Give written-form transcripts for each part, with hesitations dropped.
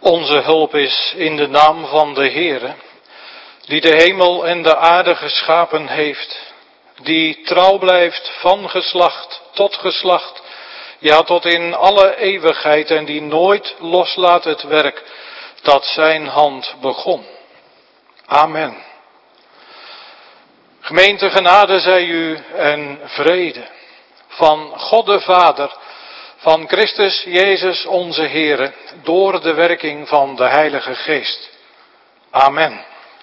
Onze hulp is in de naam van de Heere, die de hemel en de aarde geschapen heeft, die trouw blijft van geslacht tot geslacht, ja tot in alle eeuwigheid, en die nooit loslaat het werk dat zijn hand begon. Amen. Gemeente, genade zij u en vrede van God de Vader, van Christus Jezus onze Heere, door de werking van de Heilige Geest. Amen.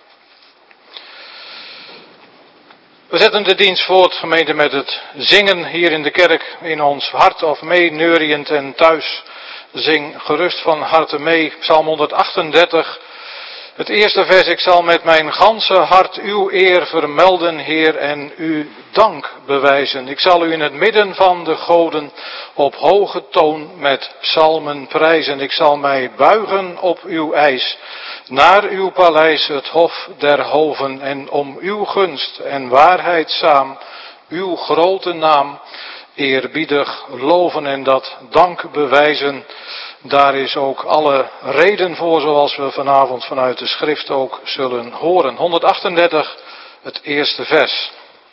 We zetten de dienst voort, gemeente, met het zingen hier in de kerk in ons hart, of mee neuriënd en thuis. Zing gerust van harte mee, Psalm 138. Het eerste vers: ik zal met mijn ganse hart uw eer vermelden, Heer, en u dank bewijzen. Ik zal u in het midden van de goden op hoge toon met psalmen prijzen. Ik zal mij buigen op uw eis, naar uw paleis, het hof der hoven, en om uw gunst en waarheid saam, uw grote naam eerbiedig loven. En dat dank bewijzen, daar is ook alle reden voor, zoals we vanavond vanuit de schrift ook zullen horen. 138, het eerste vers.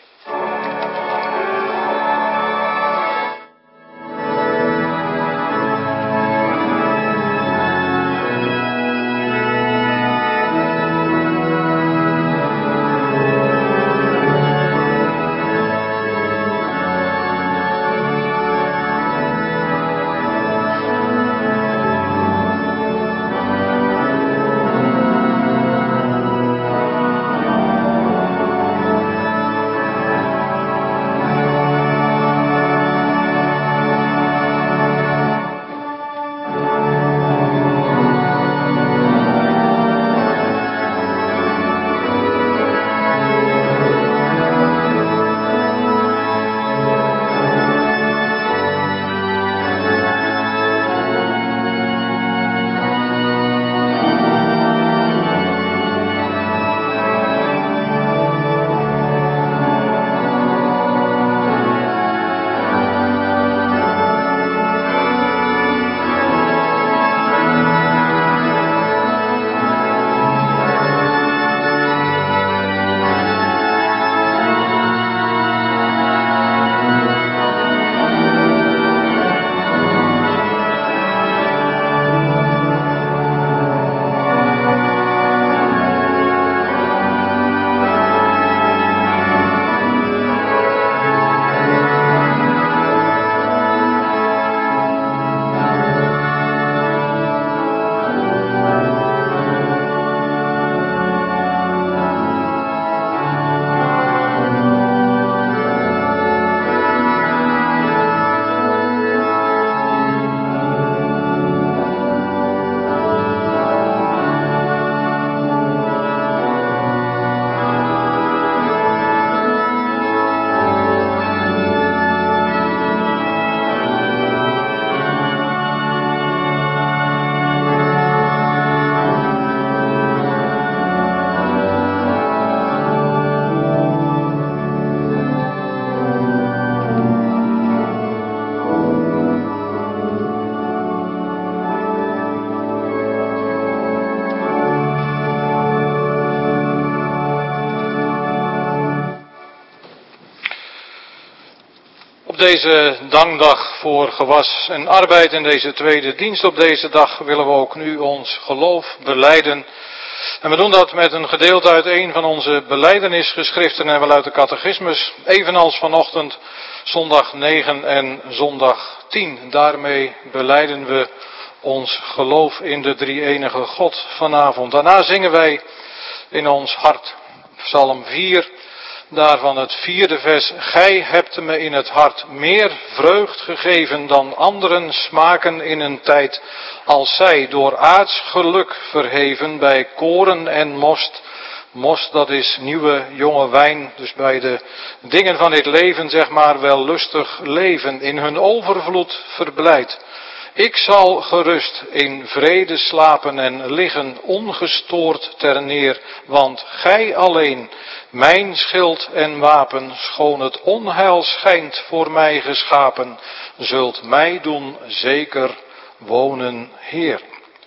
Deze dankdag voor gewas en arbeid en deze tweede dienst op deze dag willen we ook nu ons geloof belijden. En we doen dat met een gedeelte uit een van onze belijdenisgeschriften en wel uit de catechismus, evenals vanochtend zondag 9 en zondag 10. Daarmee belijden we ons geloof in de drie-enige God vanavond. Daarna zingen wij in ons hart Psalm 4. Daarvan het vierde vers: gij hebt me in het hart meer vreugd gegeven dan anderen smaken in een tijd, als zij door aards geluk verheven bij koren en most. Most, dat is nieuwe jonge wijn, dus bij de dingen van dit leven zeg maar wel lustig leven, in hun overvloed verblijd. Ik zal gerust in vrede slapen en liggen ongestoord ter neer, want gij alleen, mijn schild en wapen, schoon het onheil schijnt voor mij geschapen, zult mij doen zeker wonen, Heer.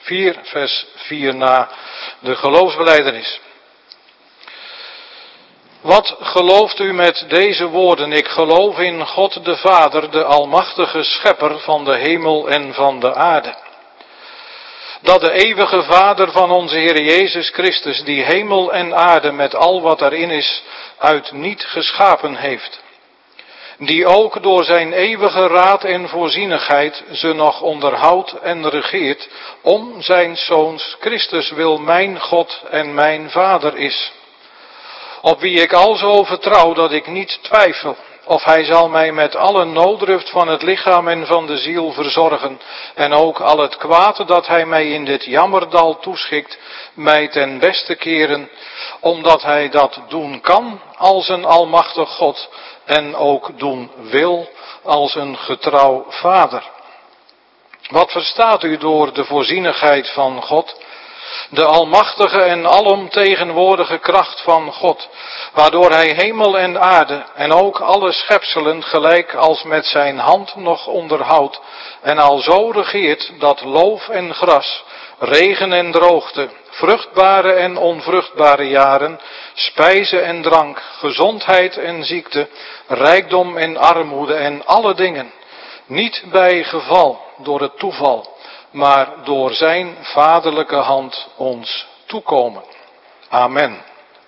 4, vers 4 na de geloofsbelijdenis. Wat gelooft u met deze woorden? Ik geloof in God de Vader, de almachtige schepper van de hemel en van de aarde. Dat de eeuwige Vader van onze Heer Jezus Christus, die hemel en aarde met al wat erin is, uit niet geschapen heeft. Die ook door zijn eeuwige raad en voorzienigheid ze nog onderhoudt en regeert, om zijn Zoons Christus wil mijn God en mijn Vader is. Op wie ik alzo vertrouw dat ik niet twijfel, of hij zal mij met alle nooddruft van het lichaam en van de ziel verzorgen, en ook al het kwaad dat hij mij in dit jammerdal toeschikt, mij ten beste keren, omdat hij dat doen kan als een almachtig God, en ook doen wil als een getrouw Vader. Wat verstaat u door de voorzienigheid van God? De almachtige en alomtegenwoordige kracht van God, waardoor hij hemel en aarde en ook alle schepselen gelijk als met zijn hand nog onderhoudt en alzo regeert dat loof en gras, regen en droogte, vruchtbare en onvruchtbare jaren, spijze en drank, gezondheid en ziekte, rijkdom en armoede en alle dingen, niet bij geval door het toeval, maar door zijn vaderlijke hand ons toekomen. Amen.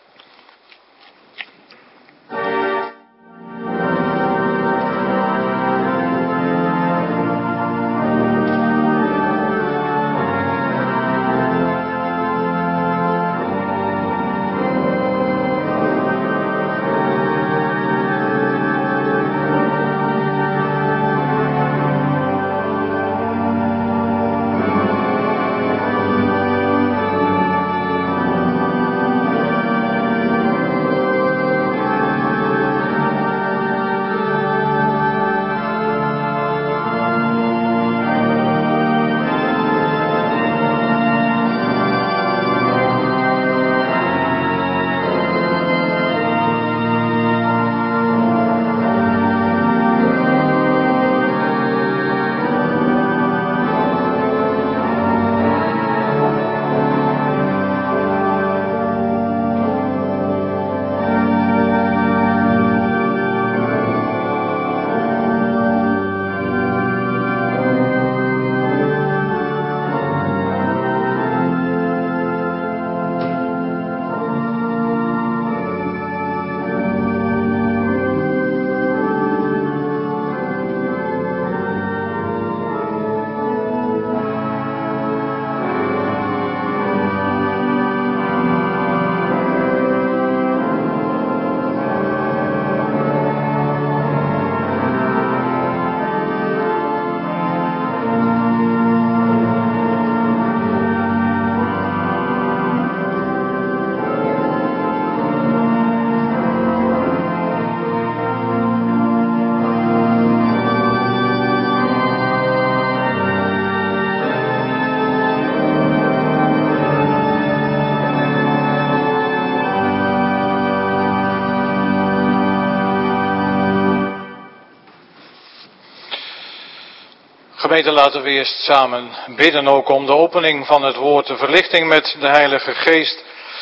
Gemeente, laten we eerst samen bidden ook om de opening van het woord, de verlichting met de Heilige Geest.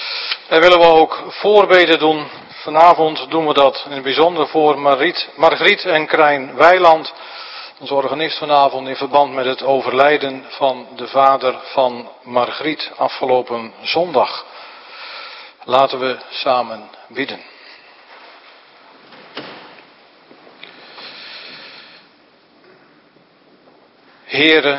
En willen we ook voorbeden doen. Vanavond doen we dat in het bijzonder voor Margriet en Krijn Weiland, onze organist vanavond in verband met het overlijden van de vader van Margriet afgelopen zondag. Laten we samen bidden. Heere,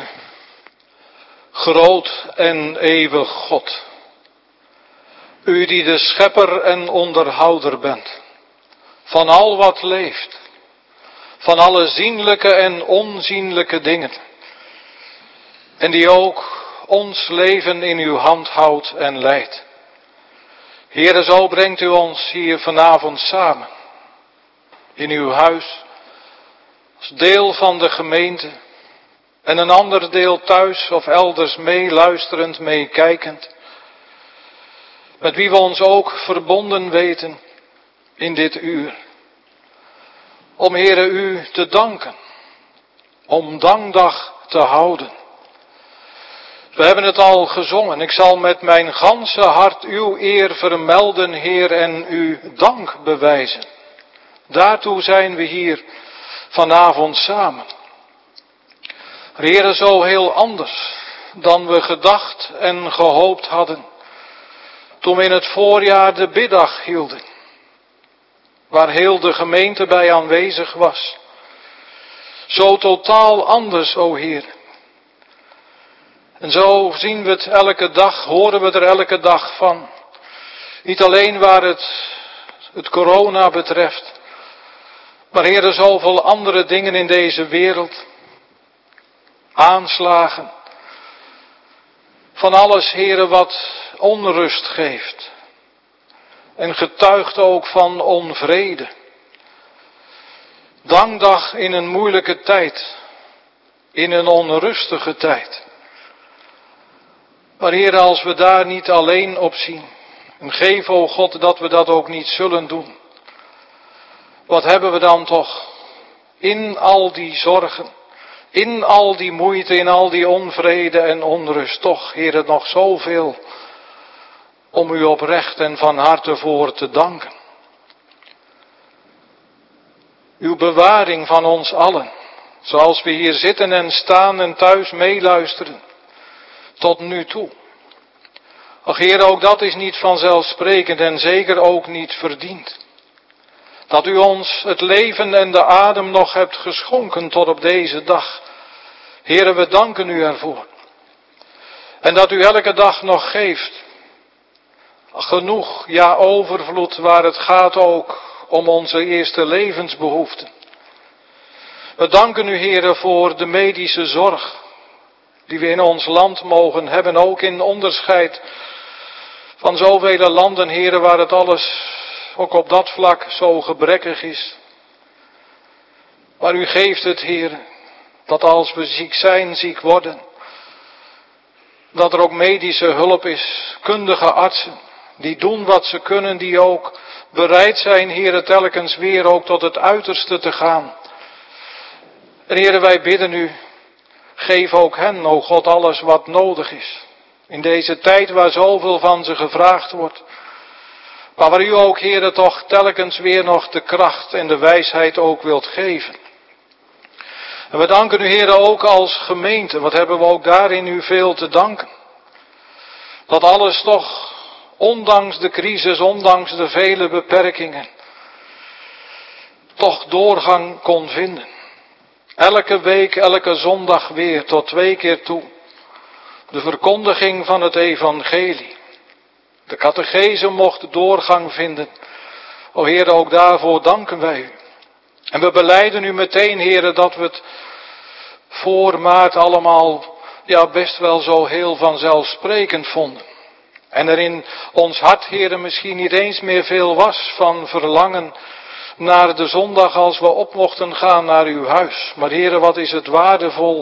groot en eeuwig God, u die de schepper en onderhouder bent van al wat leeft, van alle zienlijke en onzienlijke dingen, en die ook ons leven in uw hand houdt en leidt. Heere, zo brengt u ons hier vanavond samen, in uw huis, als deel van de gemeente, en een ander deel thuis of elders meeluisterend, meekijkend, met wie we ons ook verbonden weten in dit uur. Om, Heere, u te danken, om dankdag te houden. We hebben het al gezongen. Ik zal met mijn ganse hart uw eer vermelden, Heer, en u dank bewijzen. Daartoe zijn we hier vanavond samen. Heere, zo heel anders dan we gedacht en gehoopt hadden toen we in het voorjaar de biddag hielden, waar heel de gemeente bij aanwezig was. Zo totaal anders, o Heer. En zo zien we het elke dag, horen we er elke dag van. Niet alleen waar het corona betreft, maar Heer, zoveel andere dingen in deze wereld. Aanslagen. Van alles, Heer, wat onrust geeft. En getuigt ook van onvrede. Dankdag in een moeilijke tijd. In een onrustige tijd. Maar Heer, als we daar niet alleen op zien. En geef, o God, dat we dat ook niet zullen doen. Wat hebben we dan toch in al die zorgen, in al die moeite, in al die onvrede en onrust, toch, Heer, nog zoveel om u oprecht en van harte voor te danken. Uw bewaring van ons allen, zoals we hier zitten en staan en thuis meeluisteren, tot nu toe. Ach Heer, ook dat is niet vanzelfsprekend en zeker ook niet verdiend. Dat u ons het leven en de adem nog hebt geschonken tot op deze dag. Heere, we danken u ervoor. En dat u elke dag nog geeft. Genoeg, ja overvloed, waar het gaat ook om onze eerste levensbehoeften. We danken u, Heere, voor de medische zorg die we in ons land mogen hebben. Ook in onderscheid van zoveel landen, Heere, waar het alles ook op dat vlak zo gebrekkig is. Maar u geeft het, Heer, dat als we ziek zijn, ziek worden, dat er ook medische hulp is, kundige artsen, die doen wat ze kunnen, die ook bereid zijn, Heer, telkens weer ook tot het uiterste te gaan. En Heer, wij bidden u, geef ook hen, o God, alles wat nodig is. In deze tijd waar zoveel van ze gevraagd wordt. Maar waar u ook, Heere, toch telkens weer nog de kracht en de wijsheid ook wilt geven. En we danken u, Heere, ook als gemeente. Wat hebben we ook daarin u veel te danken. Dat alles toch, ondanks de crisis, ondanks de vele beperkingen, toch doorgang kon vinden. Elke week, elke zondag weer, tot 2 keer toe. De verkondiging van het evangelie. De catechese mocht doorgang vinden. O Heer, ook daarvoor danken wij u. En we belijden u meteen, Heer, dat we het voor maart allemaal best wel zo heel vanzelfsprekend vonden. En er in ons hart, Heer, misschien niet eens meer veel was van verlangen naar de zondag als we op mochten gaan naar uw huis. Maar Heer, wat is het waardevol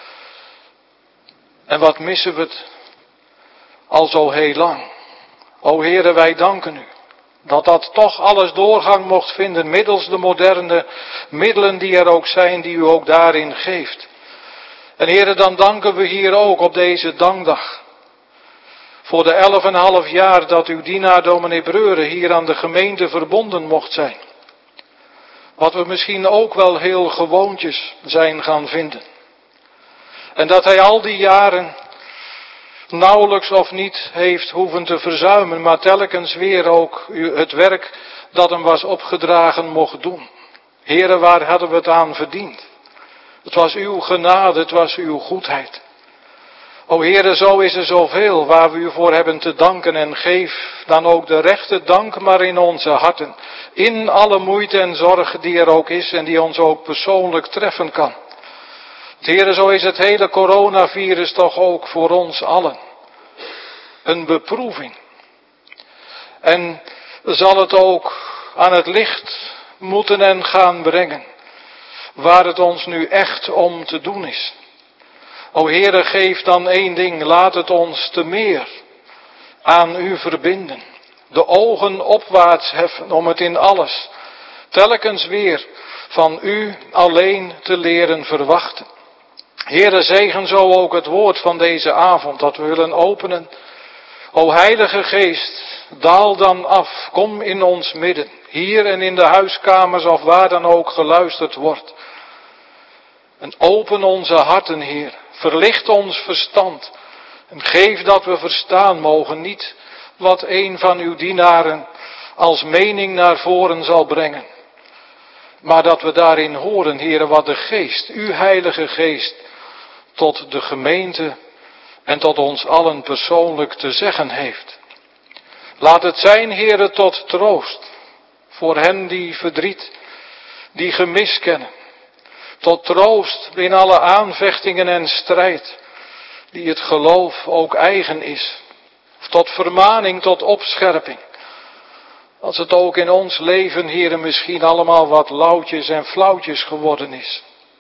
en wat missen we het al zo heel lang. O Heere, wij danken u dat dat toch alles doorgang mocht vinden middels de moderne middelen die er ook zijn, die u ook daarin geeft. En Heere, dan danken we hier ook op deze dankdag voor de 11,5 jaar dat uw dienaar dominee Breuren hier aan de gemeente verbonden mocht zijn. Wat we misschien ook wel heel gewoontjes zijn gaan vinden. En dat hij al die jaren nauwelijks of niet heeft hoeven te verzuimen, maar telkens weer ook het werk dat hem was opgedragen mocht doen. Heere, waar hadden we het aan verdiend? Het was uw genade, het was uw goedheid. O Heere, zo is er zoveel waar we u voor hebben te danken en geef dan ook de rechte dank maar in onze harten. In alle moeite en zorg die er ook is en die ons ook persoonlijk treffen kan. Heere, zo is het hele coronavirus toch ook voor ons allen een beproeving. En zal het ook aan het licht moeten en gaan brengen, waar het ons nu echt om te doen is. O Heere, geef dan 1 ding, laat het ons te meer aan u verbinden. De ogen opwaarts heffen om het in alles telkens weer van u alleen te leren verwachten. Heere, zegen zo ook het woord van deze avond dat we willen openen. O Heilige Geest, daal dan af, kom in ons midden, hier en in de huiskamers of waar dan ook geluisterd wordt. En open onze harten, Heer, verlicht ons verstand en geef dat we verstaan mogen, niet wat een van uw dienaren als mening naar voren zal brengen. Maar dat we daarin horen, Heere, wat de Geest, uw Heilige Geest, tot de gemeente en tot ons allen persoonlijk te zeggen heeft. Laat het zijn, Heere, tot troost voor hen die verdriet, die gemis kennen. Tot troost in alle aanvechtingen en strijd, die het geloof ook eigen is. Tot vermaning, tot opscherping. Als het ook in ons leven, Heere, misschien allemaal wat lauwtjes en flauwtjes geworden is.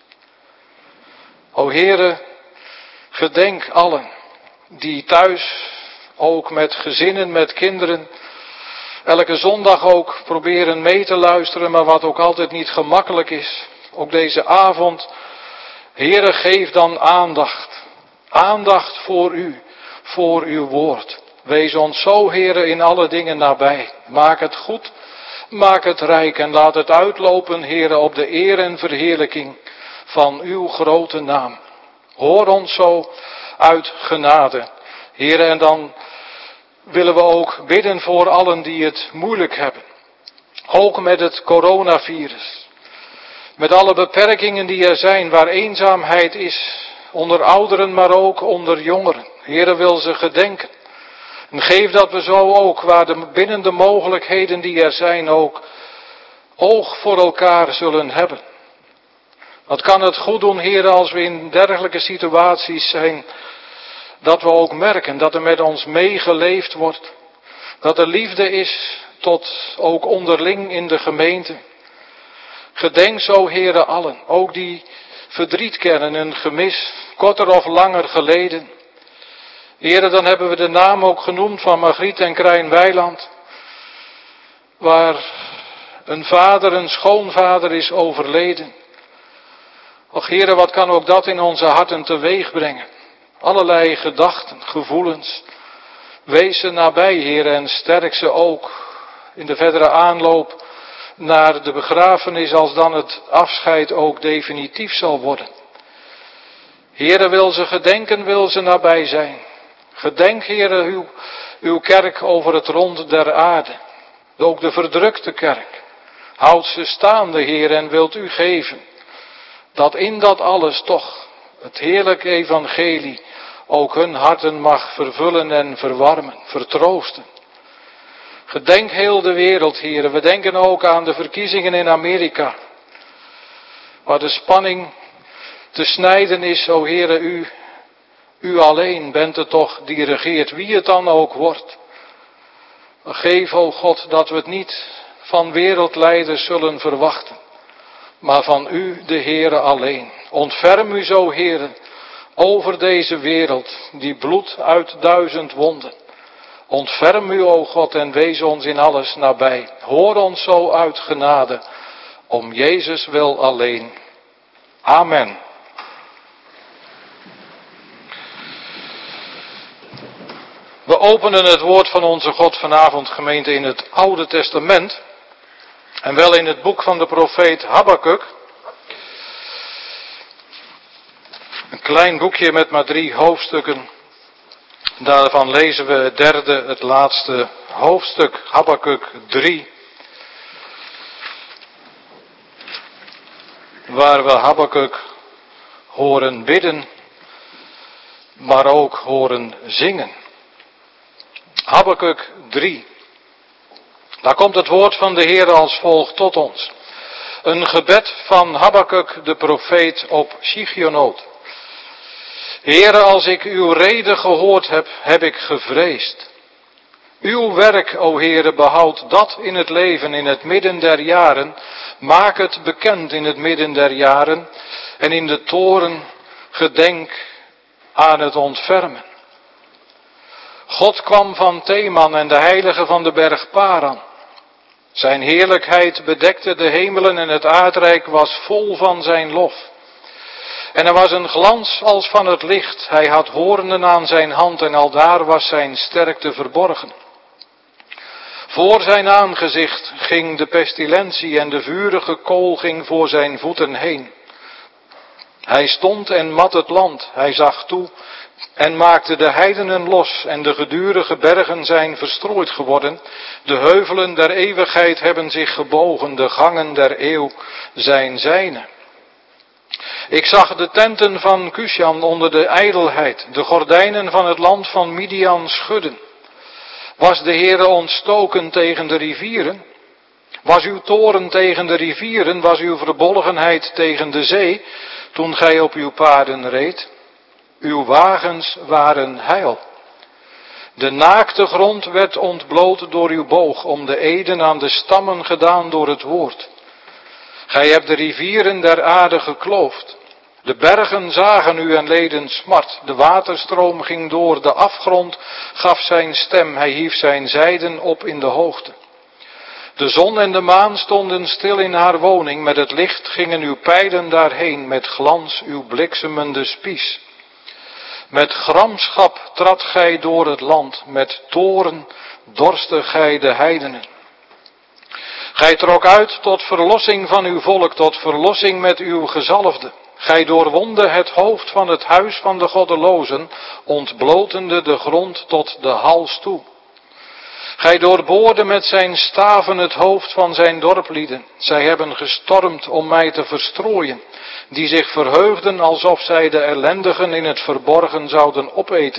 O Heere, gedenk allen die thuis, ook met gezinnen, met kinderen, elke zondag ook proberen mee te luisteren, maar wat ook altijd niet gemakkelijk is. Ook deze avond, Heere, geef dan aandacht. Aandacht voor u, voor uw woord. Wees ons zo, Heere, in alle dingen nabij. Maak het goed, maak het rijk en laat het uitlopen, Heere, op de eer en verheerlijking van uw grote naam. Hoor ons zo uit genade, Heere, en dan willen we ook bidden voor allen die het moeilijk hebben. Ook met het coronavirus. Met alle beperkingen die er zijn, waar eenzaamheid is, onder ouderen, maar ook onder jongeren. Heere, wil ze gedenken. En geef dat we zo ook, binnen de mogelijkheden die er zijn, ook oog voor elkaar zullen hebben. Wat kan het goed doen, Heere, als we in dergelijke situaties zijn, dat we ook merken dat er met ons meegeleefd wordt. Dat er liefde is tot ook onderling in de gemeente. Gedenk zo, Heere, allen, ook die verdriet kennen, een gemis, korter of langer geleden. Heere, dan hebben we de naam ook genoemd van Margriet en Krijn Weiland, waar een vader, een schoonvader is overleden. Och Heere, wat kan ook dat in onze harten teweeg brengen? Allerlei gedachten, gevoelens. Wees ze nabij, Heere, en sterk ze ook in de verdere aanloop naar de begrafenis, als dan het afscheid ook definitief zal worden. Heere, wil ze gedenken, wil ze nabij zijn. Gedenk, Heere, uw kerk over het rond der aarde. Ook de verdrukte kerk. Houd ze staande, Heere, en wilt u geven dat in dat alles toch het heerlijke evangelie ook hun harten mag vervullen en verwarmen, vertroosten. Gedenk heel de wereld, Heere. We denken ook aan de verkiezingen in Amerika, waar de spanning te snijden is. O Heere, u alleen bent het toch die regeert, wie het dan ook wordt. Geef, o God, dat we het niet van wereldleiders zullen verwachten, maar van u, de Heere, alleen. Ontferm u zo, Heere, over deze wereld, die bloedt uit 1000 wonden. Ontferm u, o God, en wees ons in alles nabij. Hoor ons zo uit genade, om Jezus wil alleen. Amen. We openen het woord van onze God vanavond, gemeente, in het Oude Testament. En wel in het boek van de profeet Habakuk. Een klein boekje met maar 3 hoofdstukken. Daarvan lezen we het derde, het laatste hoofdstuk, Habakuk 3. Waar we Habakuk horen bidden, maar ook horen zingen. Habakuk 3. Daar komt het woord van de Heer als volgt tot ons. Een gebed van Habakuk de profeet op Shigionoot. Heere, als ik uw rede gehoord heb, heb ik gevreesd. Uw werk, o Heere, behoud dat in het leven, in het midden der jaren. Maak het bekend in het midden der jaren. En in de toren gedenk aan het ontfermen. God kwam van Teman en de heilige van de berg Paran. Zijn heerlijkheid bedekte de hemelen en het aardrijk was vol van zijn lof. En er was een glans als van het licht. Hij had hoornen aan zijn hand en aldaar was zijn sterkte verborgen. Voor zijn aangezicht ging de pestilentie en de vurige kool ging voor zijn voeten heen. Hij stond en mat het land, hij zag toe en maakte de heidenen los en de gedurige bergen zijn verstrooid geworden. De heuvelen der eeuwigheid hebben zich gebogen, de gangen der eeuw zijn zijne. Ik zag de tenten van Kushan onder de ijdelheid, de gordijnen van het land van Midian schudden. Was de Heere ontstoken tegen de rivieren? Was uw toorn tegen de rivieren? Was uw verbolgenheid tegen de zee, toen gij op uw paarden reed? Uw wagens waren heil. De naakte grond werd ontbloot door uw boog, om de eden aan de stammen gedaan door het woord. Gij hebt de rivieren der aarde gekloofd. De bergen zagen u en leden smart. De waterstroom ging door, de afgrond gaf zijn stem. Hij hief zijn zijden op in de hoogte. De zon en de maan stonden stil in haar woning. Met het licht gingen uw pijlen daarheen, met glans uw bliksemende spies. Met gramschap trad gij door het land, met toorn dorstte gij de heidenen. Gij trok uit tot verlossing van uw volk, tot verlossing met uw gezalfde. Gij doorwonde het hoofd van het huis van de goddelozen, ontblotende de grond tot de hals toe. Gij doorboorde met zijn staven het hoofd van zijn dorplieden. Zij hebben gestormd om mij te verstrooien, die zich verheugden alsof zij de ellendigen in het verborgen zouden opeten.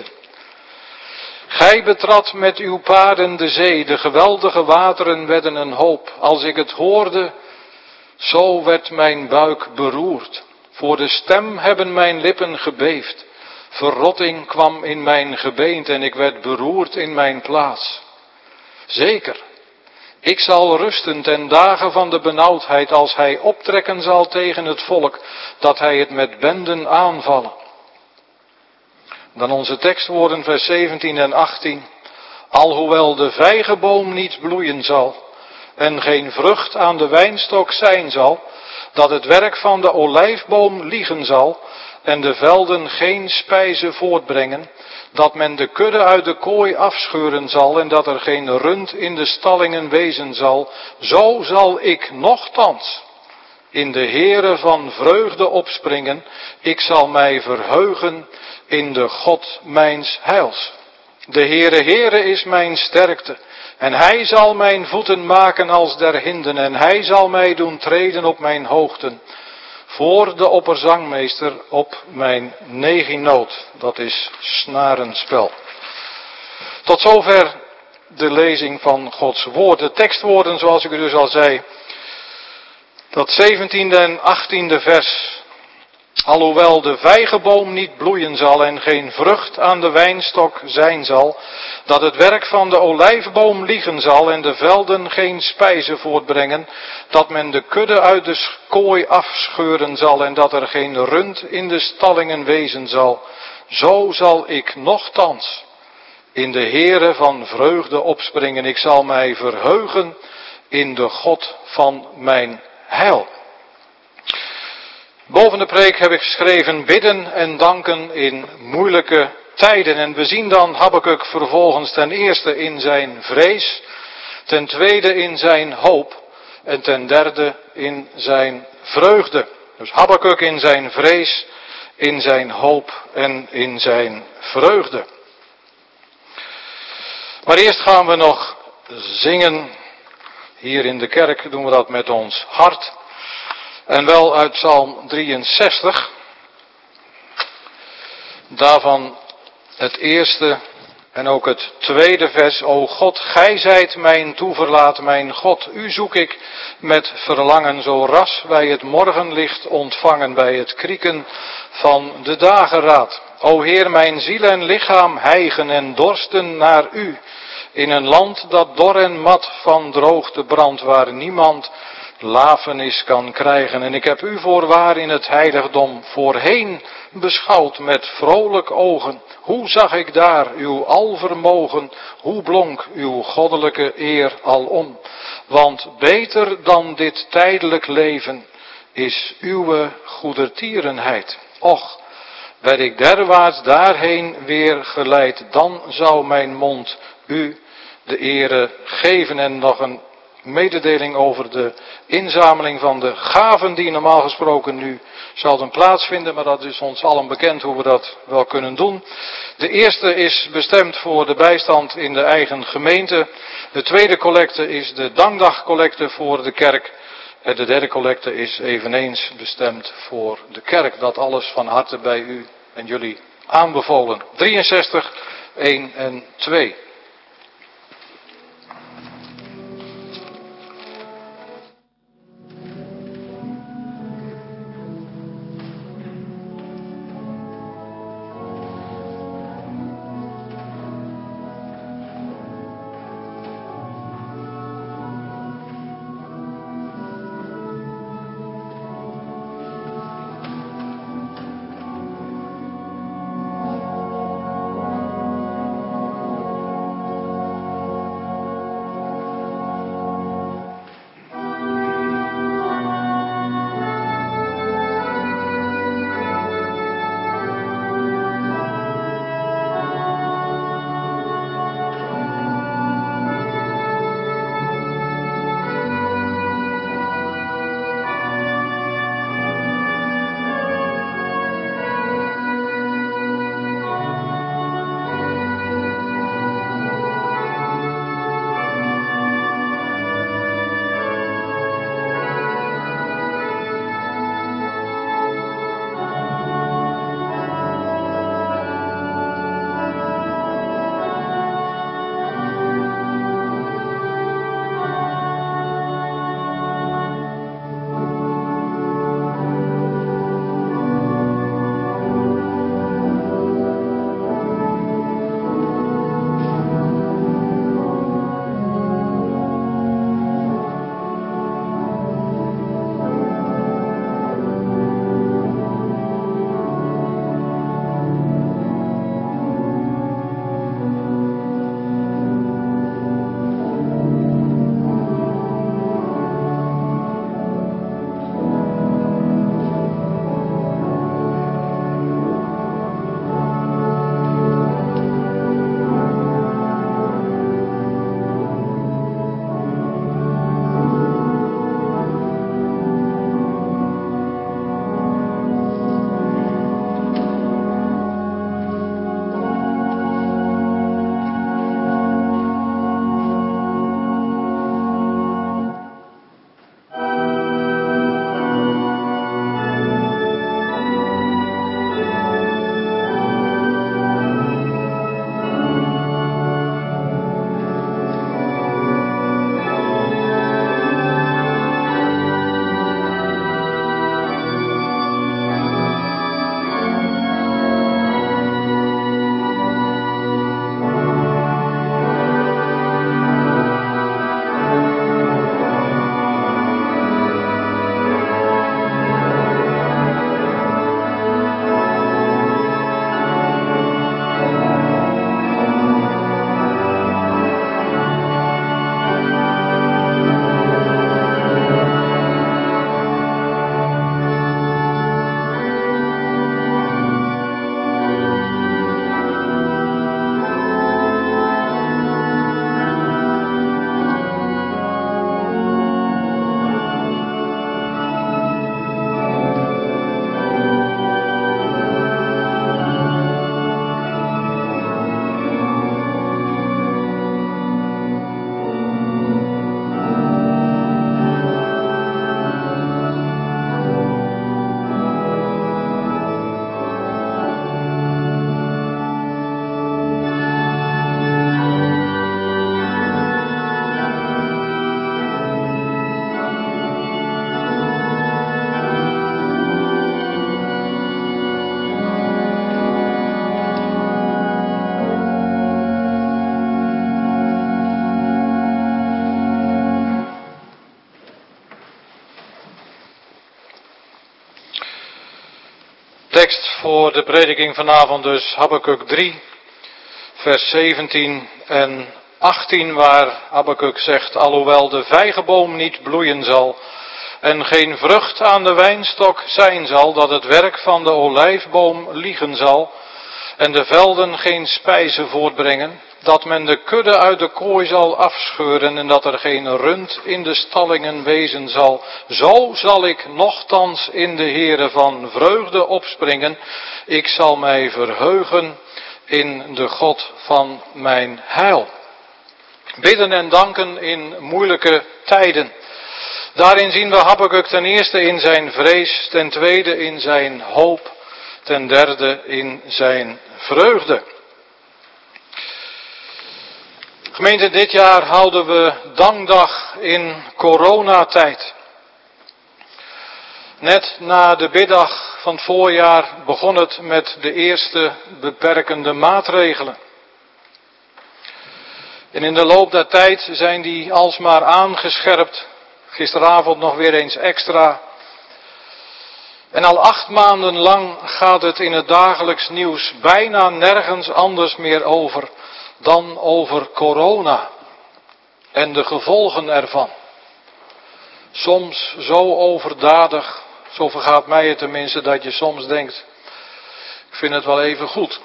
Gij betrad met uw paarden de zee, de geweldige wateren werden een hoop. Als ik het hoorde, zo werd mijn buik beroerd. Voor de stem hebben mijn lippen gebeefd. Verrotting kwam in mijn gebeente en ik werd beroerd in mijn plaats. Zeker, ik zal rusten ten dagen van de benauwdheid, als hij optrekken zal tegen het volk, dat hij het met benden aanvallen. Dan onze tekstwoorden vers 17 en 18. Alhoewel de vijgenboom niet bloeien zal en geen vrucht aan de wijnstok zijn zal, dat het werk van de olijfboom liegen zal en de velden geen spijze voortbrengen, dat men de kudde uit de kooi afscheuren zal en dat er geen rund in de stallingen wezen zal, zo zal ik nochtans in de Heere van vreugde opspringen, ik zal mij verheugen in de God mijns heils. De Heere is mijn sterkte, en hij zal mijn voeten maken als der hinden, en hij zal mij doen treden op mijn hoogten, voor de opperzangmeester op mijn neginoot. Dat is snarenspel. Tot zover de lezing van Gods woord. De tekstwoorden, zoals ik u dus al zei, dat 17e en 18e vers. Alhoewel de vijgenboom niet bloeien zal en geen vrucht aan de wijnstok zijn zal, dat het werk van de olijfboom liegen zal en de velden geen spijze voortbrengen, dat men de kudde uit de kooi afscheuren zal en dat er geen rund in de stallingen wezen zal, zo zal ik nochtans in de Heere van vreugde opspringen. Ik zal mij verheugen in de God van mijn heil. Boven de preek heb ik geschreven bidden en danken in moeilijke tijden. En we zien dan Habakuk vervolgens ten eerste in zijn vrees, ten tweede in zijn hoop en ten derde in zijn vreugde. Dus Habakuk in zijn vrees, in zijn hoop en in zijn vreugde. Maar eerst gaan we nog zingen. Hier in de kerk doen we dat met ons hart. En wel uit Psalm 63. Daarvan het eerste en ook het tweede vers. O God, gij zijt mijn toeverlaat, mijn God. U zoek ik met verlangen, zo ras wij het morgenlicht ontvangen bij het krieken van de dageraad. O Heer, mijn ziel en lichaam hijgen en dorsten naar u. In een land dat dor en mat van droogte brandt, waar niemand lafenis kan krijgen. En ik heb u voorwaar in het heiligdom voorheen beschouwd met vrolijk ogen. Hoe zag ik daar uw alvermogen, hoe blonk uw goddelijke eer alom. Want beter dan dit tijdelijk leven is uw goedertierenheid. Och, werd ik derwaarts daarheen weer geleid, dan zou mijn mond u de ere geven. En nog een mededeling over de inzameling van de gaven die normaal gesproken nu zouden plaatsvinden, maar dat is ons allen bekend hoe we dat wel kunnen doen. De eerste is bestemd voor de bijstand in de eigen gemeente. De tweede collecte is de dankdagcollecte voor de kerk. En de derde collecte is eveneens bestemd voor de kerk. Dat alles van harte bij u en jullie aanbevolen. 63, 1 en 2. Tekst voor de prediking vanavond dus Habakuk 3, vers 17 en 18, waar Habakuk zegt: alhoewel de vijgenboom niet bloeien zal en geen vrucht aan de wijnstok zijn zal, dat het werk van de olijfboom liegen zal, en de velden geen spijze voortbrengen, dat men de kudde uit de kooi zal afscheuren en dat er geen rund in de stallingen wezen zal. Zo zal ik nochtans in de Heere van vreugde opspringen. Ik zal mij verheugen in de God van mijn heil. Bidden en danken in moeilijke tijden. Daarin zien we Habakuk ten eerste in zijn vrees, ten tweede in zijn hoop, ten derde in zijn vreugde. Gemeente, dit jaar houden we dankdag in coronatijd. Net na de biddag van het voorjaar begon het met de eerste beperkende maatregelen. En in de loop der tijd zijn die alsmaar aangescherpt. Gisteravond nog weer eens extra. En al 8 maanden lang gaat het in het dagelijks nieuws bijna nergens anders meer over dan over corona en de gevolgen ervan. Soms zo overdadig, zo vergaat mij het tenminste, dat je soms denkt, ik vind het wel even goed.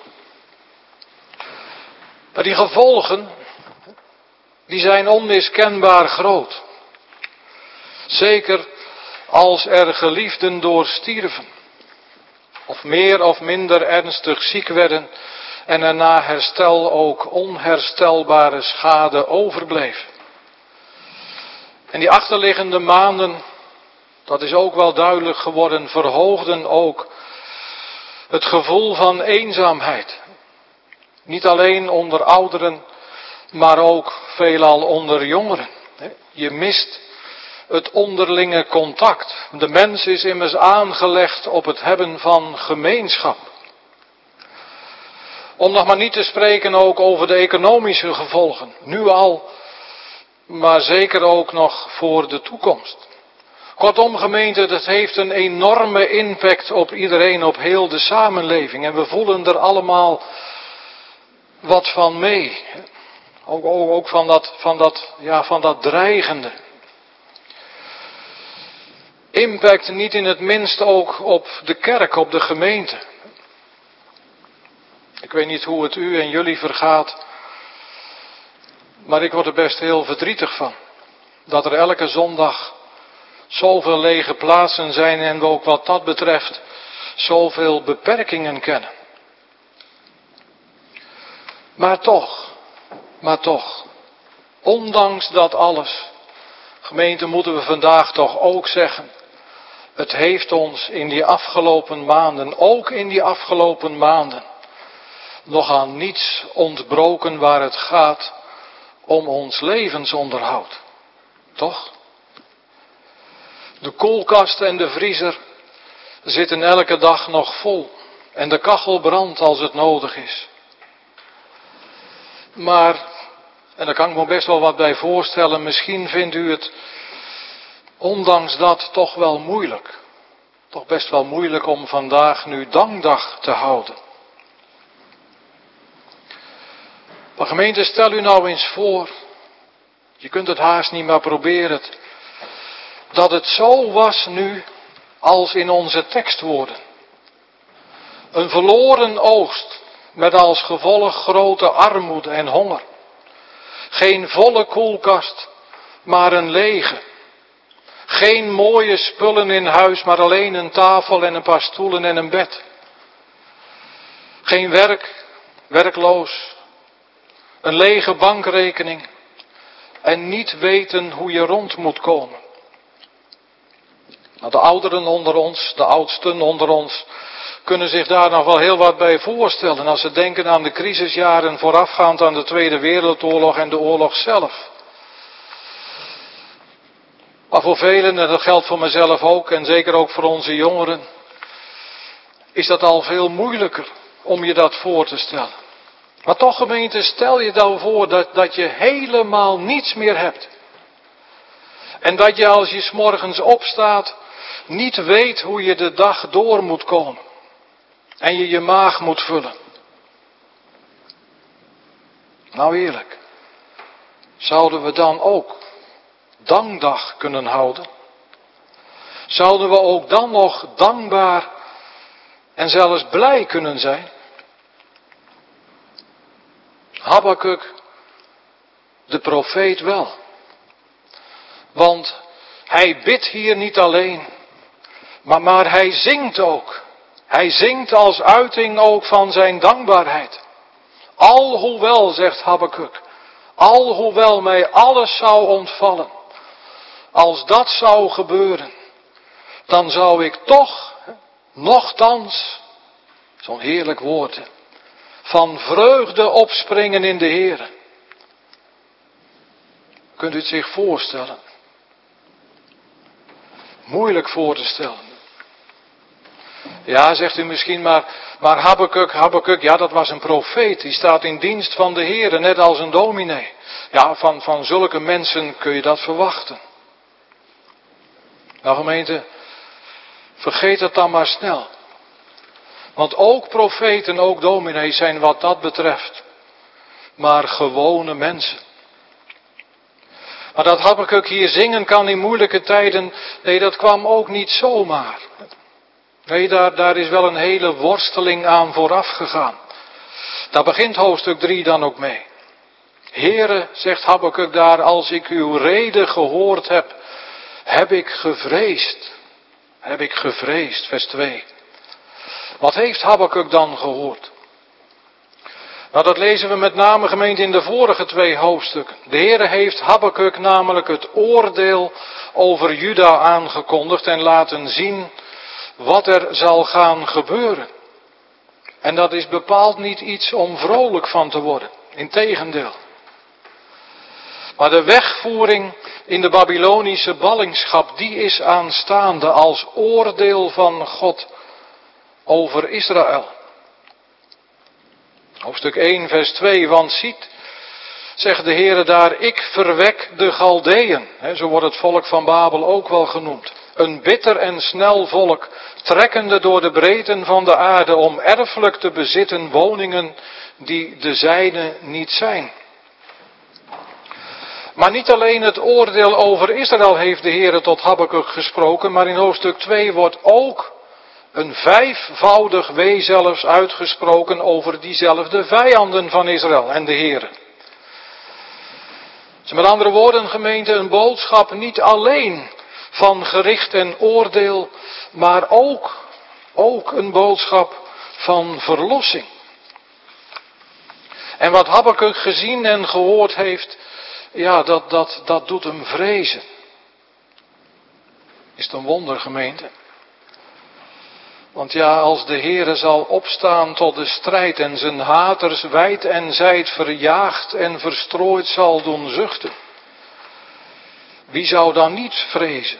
Maar die gevolgen, die zijn onmiskenbaar groot. Zeker als er geliefden door stierven, of meer of minder ernstig ziek werden en er na herstel ook onherstelbare schade overbleef. En die achterliggende maanden, dat is ook wel duidelijk geworden, verhoogden ook het gevoel van eenzaamheid. Niet alleen onder ouderen, maar ook veelal onder jongeren. Je mist het onderlinge contact. De mens is immers aangelegd op het hebben van gemeenschap. Om nog maar niet te spreken ook over de economische gevolgen. Nu al, maar zeker ook nog voor de toekomst. Kortom, gemeente, dat heeft een enorme impact op iedereen, op heel de samenleving. En we voelen er allemaal wat van mee. Ook van dat dreigende. Impact niet in het minst ook op de kerk, op de gemeente. Ik weet niet hoe het u en jullie vergaat, maar ik word er best heel verdrietig van. Dat er elke zondag zoveel lege plaatsen zijn en we ook wat dat betreft zoveel beperkingen kennen. Maar toch, ondanks dat alles, gemeente, moeten we vandaag toch ook zeggen, het heeft ons in die afgelopen maanden, ook in die afgelopen maanden, nog aan niets ontbroken waar het gaat om ons levensonderhoud. Toch? De koelkast en de vriezer zitten elke dag nog vol en de kachel brandt als het nodig is. Maar, en daar kan ik me best wel wat bij voorstellen, misschien vindt u het ondanks dat toch wel moeilijk. Toch best wel moeilijk om vandaag nu dankdag te houden. Maar gemeente, stel u nou eens voor, je kunt het haast niet maar proberen, dat het zo was nu als in onze tekstwoorden. Een verloren oogst met als gevolg grote armoede en honger. Geen volle koelkast, maar een lege. Geen mooie spullen in huis, maar alleen een tafel en een paar stoelen en een bed. Geen werk, werkloos. Een lege bankrekening. En niet weten hoe je rond moet komen. Nou, de ouderen onder ons, de oudsten onder ons, kunnen zich daar nog wel heel wat bij voorstellen. Als ze denken aan de crisisjaren voorafgaand aan de Tweede Wereldoorlog en de oorlog zelf. Maar voor velen, en dat geldt voor mezelf ook, en zeker ook voor onze jongeren, is dat al veel moeilijker om je dat voor te stellen. Maar toch, gemeente, stel je dan voor dat je helemaal niets meer hebt. En dat je als je 's morgens opstaat niet weet hoe je de dag door moet komen. En je je maag moet vullen. Nou eerlijk, zouden we dan ook dankdag kunnen houden? zouden we ook dan nog dankbaar en zelfs blij kunnen zijn? Habakuk, de profeet wel. Want hij bidt hier niet alleen, maar hij zingt ook. Hij zingt als uiting ook van zijn dankbaarheid. Alhoewel, zegt Habakuk, alhoewel mij alles zou ontvallen, als dat zou gebeuren, dan zou ik toch, nochtans, zo'n heerlijk woord, van vreugde opspringen in de Heere. Kunt u het zich voorstellen? Moeilijk voor te stellen. Ja, zegt u misschien, maar Habakuk, ja, dat was een profeet. Die staat in dienst van de Heere, net als een dominee. Ja, van zulke mensen kun je dat verwachten. Nou gemeente, vergeet het dan maar snel. Want ook profeten, ook dominees zijn wat dat betreft maar gewone mensen. Maar dat Habakuk hier zingen kan in moeilijke tijden, nee, dat kwam ook niet zomaar. Nee, daar is wel een hele worsteling aan vooraf gegaan. Daar begint hoofdstuk 3 dan ook mee. Heere, zegt Habakuk daar, als ik uw rede gehoord heb, heb ik gevreesd. Heb ik gevreesd, vers 2. Wat heeft Habakuk dan gehoord? Nou, dat lezen we met name, gemeente, in de vorige 2 hoofdstukken. De Heere heeft Habakuk namelijk het oordeel over Juda aangekondigd en laten zien wat er zal gaan gebeuren. En dat is bepaald niet iets om vrolijk van te worden. Integendeel. Maar de wegvoering in de Babylonische ballingschap, die is aanstaande als oordeel van God over Israël. Hoofdstuk 1 vers 2, want ziet, zegt de Heere daar, ik verwek de Galdeën. Zo wordt het volk van Babel ook wel genoemd. Een bitter en snel volk, trekkende door de breedten van de aarde om erfelijk te bezitten woningen die de zijne niet zijn. Maar niet alleen het oordeel over Israël heeft de Heere tot Habakuk gesproken, maar in hoofdstuk 2 wordt ook een 5-voudig wee zelfs uitgesproken over diezelfde vijanden van Israël en de Heere. Dus met andere woorden, gemeente, een boodschap niet alleen van gericht en oordeel, maar ook een boodschap van verlossing. En wat Habakuk gezien en gehoord heeft, ja, dat doet hem vrezen. Is het een wonder, gemeente? Want ja, als de Heere zal opstaan tot de strijd en zijn haters wijd en zijd verjaagd en verstrooid zal doen zuchten, wie zou dan niet vrezen?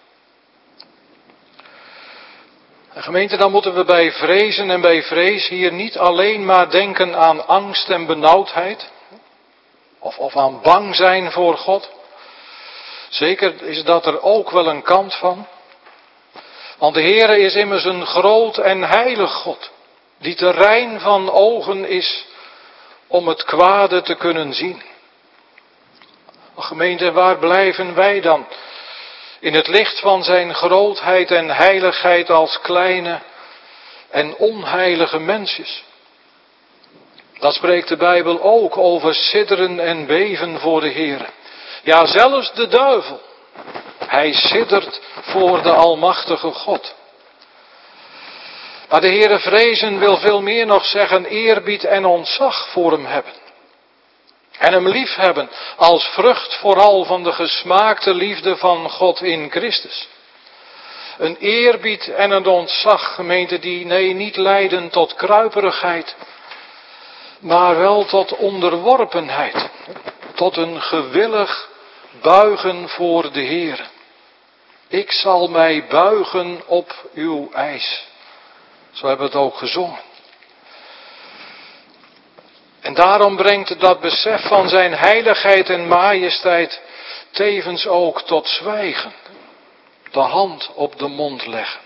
En gemeente, dan moeten we bij vrezen en bij vrees hier niet alleen maar denken aan angst en benauwdheid, of aan bang zijn voor God. Zeker is dat er ook wel een kant van. Want de Heere is immers een groot en heilig God, die te rein van ogen is om het kwade te kunnen zien. Gemeente, waar blijven wij dan? In het licht van zijn grootheid en heiligheid als kleine en onheilige mensjes. Dat spreekt de Bijbel ook over sidderen en beven voor de Heere. Ja, zelfs de duivel. Hij siddert voor de almachtige God. Maar de Heere vrezen wil veel meer nog zeggen eerbied en ontzag voor hem hebben. En hem lief hebben als vrucht vooral van de gesmaakte liefde van God in Christus. Een eerbied en een ontzag, gemeente, die niet leiden tot kruiperigheid, maar wel tot onderworpenheid. Tot een gewillig buigen voor de Heere. Ik zal mij buigen op uw eis. Zo hebben we het ook gezongen. En daarom brengt dat besef van zijn heiligheid en majesteit tevens ook tot zwijgen. De hand op de mond leggen.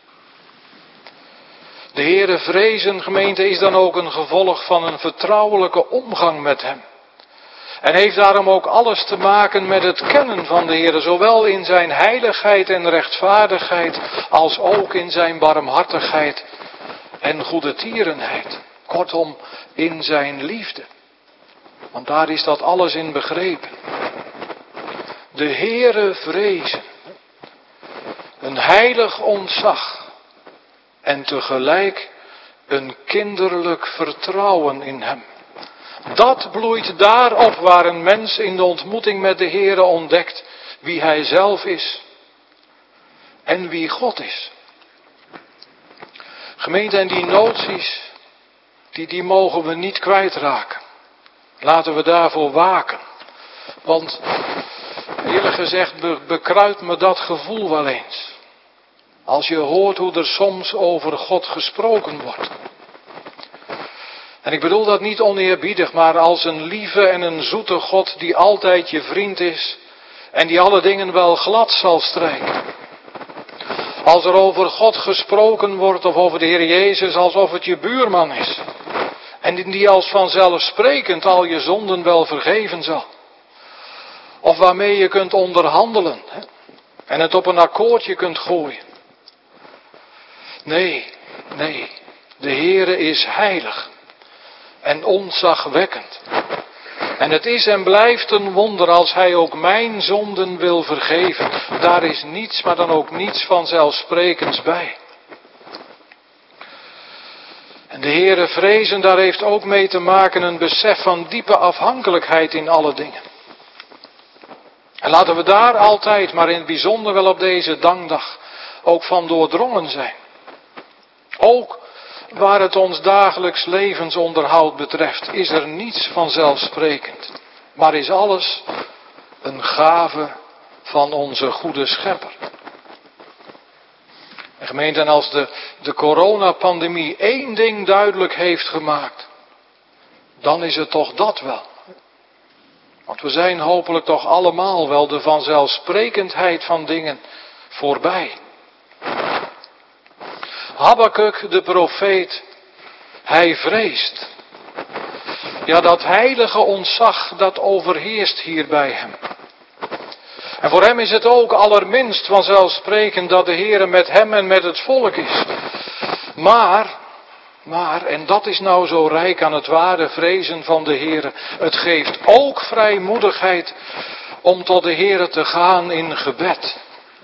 De Heere vrezen, gemeente, is dan ook een gevolg van een vertrouwelijke omgang met hem. En heeft daarom ook alles te maken met het kennen van de Heer, zowel in zijn heiligheid en rechtvaardigheid, als ook in zijn barmhartigheid en goedertierenheid. Kortom, in zijn liefde. Want daar is dat alles in begrepen. De Heere vrezen. Een heilig ontzag. En tegelijk een kinderlijk vertrouwen in hem. Dat bloeit daar op waar een mens in de ontmoeting met de Heere ontdekt wie hij zelf is. En wie God is. Gemeente, en die noties, die mogen we niet kwijtraken. Laten we daarvoor waken. Want eerlijk gezegd bekruipt me dat gevoel wel eens. Als je hoort hoe er soms over God gesproken wordt. En ik bedoel dat niet oneerbiedig, maar als een lieve en een zoete God die altijd je vriend is. En die alle dingen wel glad zal strijken. Als er over God gesproken wordt of over de Heer Jezus alsof het je buurman is. En die als vanzelfsprekend al je zonden wel vergeven zal. Of waarmee je kunt onderhandelen. En het op een akkoordje kunt gooien. Nee. De Heere is heilig. En ontzagwekkend. En het is en blijft een wonder als hij ook mijn zonden wil vergeven. Daar is niets, maar dan ook niets vanzelfsprekends bij. En de Heere vrezen, daar heeft ook mee te maken een besef van diepe afhankelijkheid in alle dingen. En laten we daar altijd, maar in het bijzonder wel op deze dankdag, ook van doordrongen zijn. Ook waar het ons dagelijks levensonderhoud betreft, is er niets vanzelfsprekend. Maar is alles een gave van onze goede schepper. En gemeente, en als de coronapandemie één ding duidelijk heeft gemaakt, dan is het toch dat wel. Want we zijn hopelijk toch allemaal wel de vanzelfsprekendheid van dingen voorbij. Habakuk de profeet, hij vreest. Ja, dat heilige ontzag dat overheerst hier bij hem. En voor hem is het ook allerminst vanzelfsprekend dat de Heere met hem en met het volk is. Maar, en dat is nou zo rijk aan het ware vrezen van de Heere, het geeft ook vrijmoedigheid om tot de Heere te gaan in gebed.